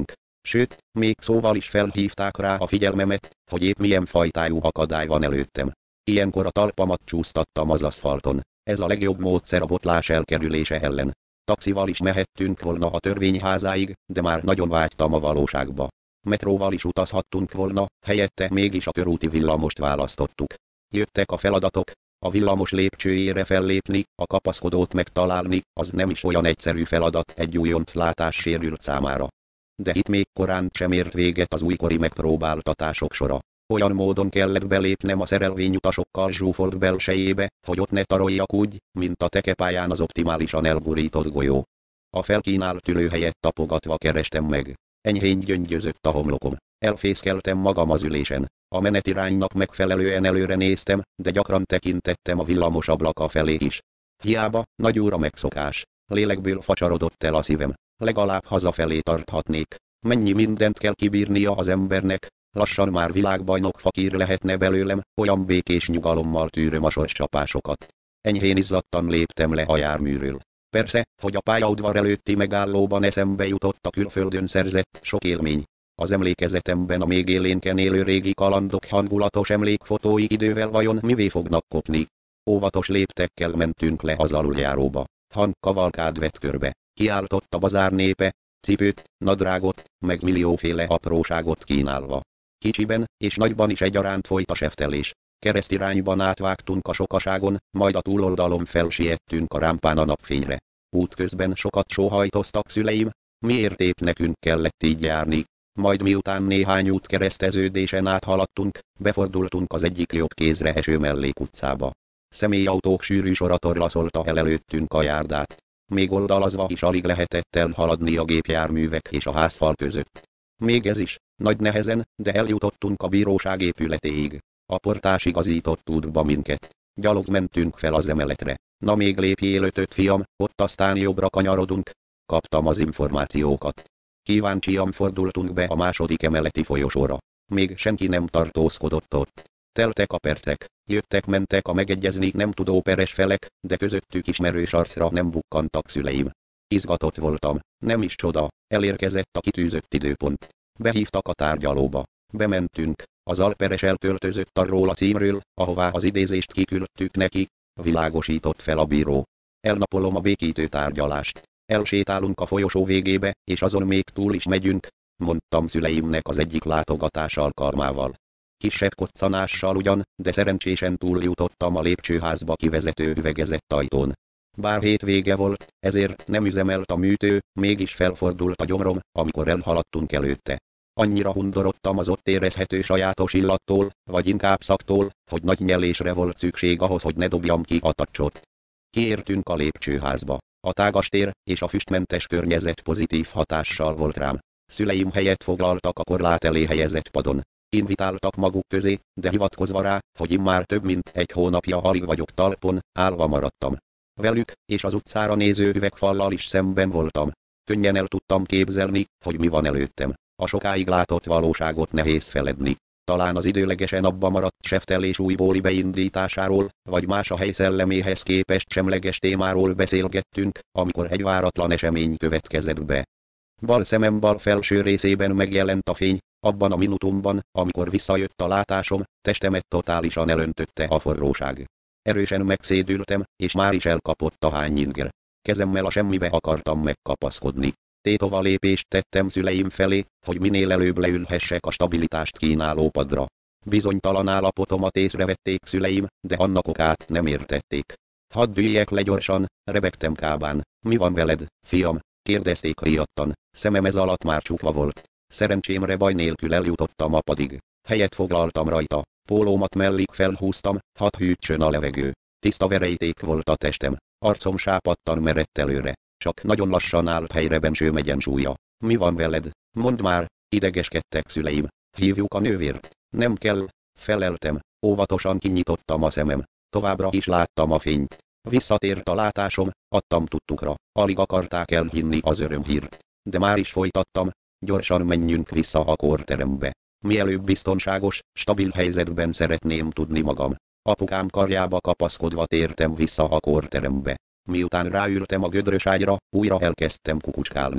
Sőt, még szóval is felhívták rá a figyelmemet, hogy épp milyen fajtájú akadály van előttem. Ilyenkor a talpamat csúsztattam az aszfalton. Ez a legjobb módszer a botlás elkerülése ellen. Taxival is mehettünk volna a törvényházáig, de már nagyon vágytam a valóságba. Metróval is utazhattunk volna, helyette mégis a körúti villamost választottuk. Jöttek a feladatok, a villamos lépcsőjére fellépni, a kapaszkodót megtalálni, az nem is olyan egyszerű feladat egy újonc látássérült számára. De itt még korán sem ért véget az újkori megpróbáltatások sora. Olyan módon kellett belépnem a szerelvényutasokkal zsúfolt belsejébe, hogy ott ne taroljak úgy, mint a tekepályán az optimálisan elgurított golyó. A felkínált ülőhelyet tapogatva kerestem meg. Enyhén gyöngyözött a homlokom. Elfészkeltem magam az ülésen. A menetiránynak megfelelően előre néztem, de gyakran tekintettem a villamos ablaka felé is. Hiába, nagy úra megszokás. Lélekből facsarodott el a szívem. Legalább hazafelé tarthatnék. Mennyi mindent kell kibírnia az embernek. Lassan már világbajnok fakír lehetne belőlem, olyan békés nyugalommal tűröm a sorscsapásokat. Enyhén izzadtan léptem le a járműről. Persze, hogy a pályaudvar előtti megállóban eszembe jutott a külföldön szerzett sok élmény. Az emlékezetemben a még élénken élő régi kalandok hangulatos emlékfotói idővel vajon mivé fognak kopni. Óvatos léptekkel mentünk le az aluljáróba. Han kavalkád vett körbe. Kiáltott a bazár népe, cipőt, nadrágot, meg millióféle apróságot kínálva. Kicsiben és nagyban is egyaránt folyt a seftelés. Keresztirányban átvágtunk a sokaságon, majd a túloldalon felsiettünk a rámpán a napfényre. Útközben sokat sóhajtoztak szüleim, miért épp nekünk kellett így járni. Majd miután néhány útkereszteződésen áthaladtunk, befordultunk az egyik jobb kézre eső mellékutcába. Személyautók sűrű sora torlaszolta el előttünk a járdát. Még oldalazva is alig lehetett elhaladni a gépjárművek és a házfal között. Még ez is, nagy nehezen, de eljutottunk a bíróság épületéig. A portás igazított útba minket. Gyalog mentünk fel az emeletre. Na még lépjél ötöt fiam, ott aztán jobbra kanyarodunk. Kaptam az információkat. Kíváncsian fordultunk be a második emeleti folyosóra. Még senki nem tartózkodott ott. Teltek a percek, jöttek-mentek a megegyezni nem tudó peres felek, de közöttük ismerős arcra nem bukkantak szüleim. Izgatott voltam, nem is csoda, elérkezett a kitűzött időpont. Behívtak a tárgyalóba. Bementünk, az alperes elköltözött arról a címről, ahová az idézést kiküldtük neki, világosított fel a bíró. Elnapolom a békítő tárgyalást. Elsétálunk a folyosó végébe, és azon még túl is megyünk, mondtam szüleimnek az egyik látogatás alkalmával. Kisebb koccanással ugyan, de szerencsésen túljutottam a lépcsőházba kivezető üvegezett ajtón. Bár hétvége volt, ezért nem üzemelt a műtő, mégis felfordult a gyomrom, amikor elhaladtunk előtte. Annyira hundorodtam az ott érezhető sajátos illattól, vagy inkább szaktól, hogy nagy nyelésre volt szükség ahhoz, hogy ne dobjam ki a tacsot. Kiértünk a lépcsőházba. A tágas tér és a füstmentes környezet pozitív hatással volt rám. Szüleim helyet foglaltak a korlát elé helyezett padon. Invitáltak maguk közé, de hivatkozva rá, hogy immár több mint egy hónapja alig vagyok talpon, állva maradtam. Velük és az utcára néző üvegfallal is szemben voltam. Könnyen el tudtam képzelni, hogy mi van előttem. A sokáig látott valóságot nehéz feledni. Talán az időlegesen abba maradt seftelés újbóli beindításáról, vagy más a hely szelleméhez képest semleges témáról beszélgettünk, amikor egy váratlan esemény következett be. Bal szemem bal felső részében megjelent a fény, abban a minutumban, amikor visszajött a látásom, testemet totálisan elöntötte a forróság. Erősen megszédültem, és már is elkapott a hányinger. Kezemmel a semmibe akartam megkapaszkodni. Tétova lépést tettem szüleim felé, hogy minél előbb leülhessek a stabilitást kínáló padra. Bizonytalan állapotomat észrevették szüleim, de annak okát nem értették. Hadd üljek le gyorsan, rebegtem kábán. Mi van veled, fiam? Kérdezték riadtan. Szemem ez alatt már csukva volt. Szerencsémre baj nélkül eljutottam a padig. Helyet foglaltam rajta. Pólómat mellig felhúztam, hadd hűtsön a levegő. Tiszta verejték volt a testem. Arcom sápadtan merett előre. Csak nagyon lassan állt helyre bensőm egyensúlya. Mi van veled? Mondd már, idegeskedtek szüleim. Hívjuk a nővért. Nem kell, feleltem. Óvatosan kinyitottam a szemem. Továbbra is láttam a fényt. Visszatért a látásom, adtam tudtukra. Alig akarták elhinni az örömhírt. De már is folytattam. Gyorsan menjünk vissza a kórterembe. Mielőbb biztonságos, stabil helyzetben szeretném tudni magam. Apukám karjába kapaszkodva tértem vissza a kórterembe. Miután ráültem a gödrös ágyra, újra elkezdtem kukucskálni.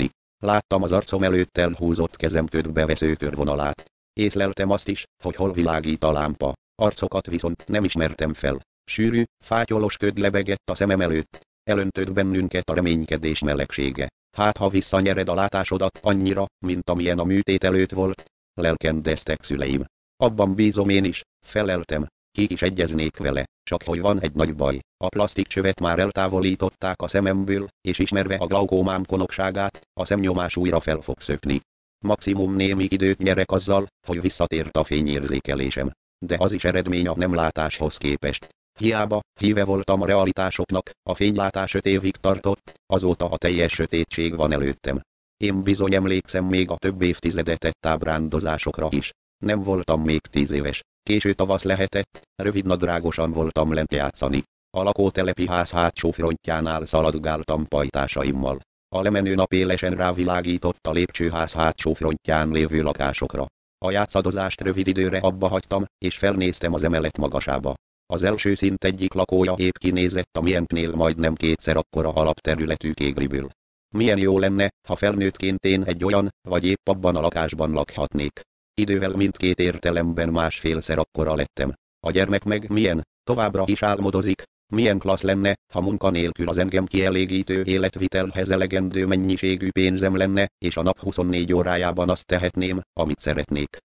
Láttam az arcom előtt elhúzott kezem ködbe vesző körvonalát. Észleltem azt is, hogy hol világít a lámpa. Arcokat viszont nem ismertem fel. Sűrű, fátyolos köd lebegett a szemem előtt. Elöntött bennünket a reménykedés melegsége. Hát ha visszanyered a látásodat annyira, mint amilyen a műtét előtt volt. Lelkendeztek szüleim. Abban bízom én is, feleltem. Kik is egyeznék vele, csak hogy van egy nagy baj. A plasztikcsövet már eltávolították a szememből, és ismerve a glaukómám konokságát, a szemnyomás újra fel fog szökni. Maximum némi időt nyerek azzal, hogy visszatért a fényérzékelésem. De az is eredmény a nem látáshoz képest. Hiába, híve voltam a realitásoknak, a fénylátás öt évig tartott, azóta a teljes sötétség van előttem. Én bizony emlékszem még a több évtizedet tett ábrándozásokra is. Nem voltam még tíz éves. Késő tavasz lehetett, rövidnadrágosan voltam lent játszani. A lakótelepi ház hátsó frontjánál szaladgáltam pajtásaimmal. A lemenő nap élesen rávilágított a lépcsőház hátsó frontján lévő lakásokra. A játszadozást rövid időre abba hagytam, és felnéztem az emelet magasába. Az első szint egyik lakója épp kinézett a miénknél majdnem kétszer akkora alapterületű kégliből. Milyen jó lenne, ha felnőttként én egy olyan, vagy épp abban a lakásban lakhatnék. Idővel mindkét értelemben másfélszer akkora lettem. A gyermek meg milyen, továbbra is álmodozik, milyen klassz lenne, ha munkanélkül az engem kielégítő életvitelhez elegendő mennyiségű pénzem lenne, és a nap huszonnégy órájában azt tehetném, amit szeretnék.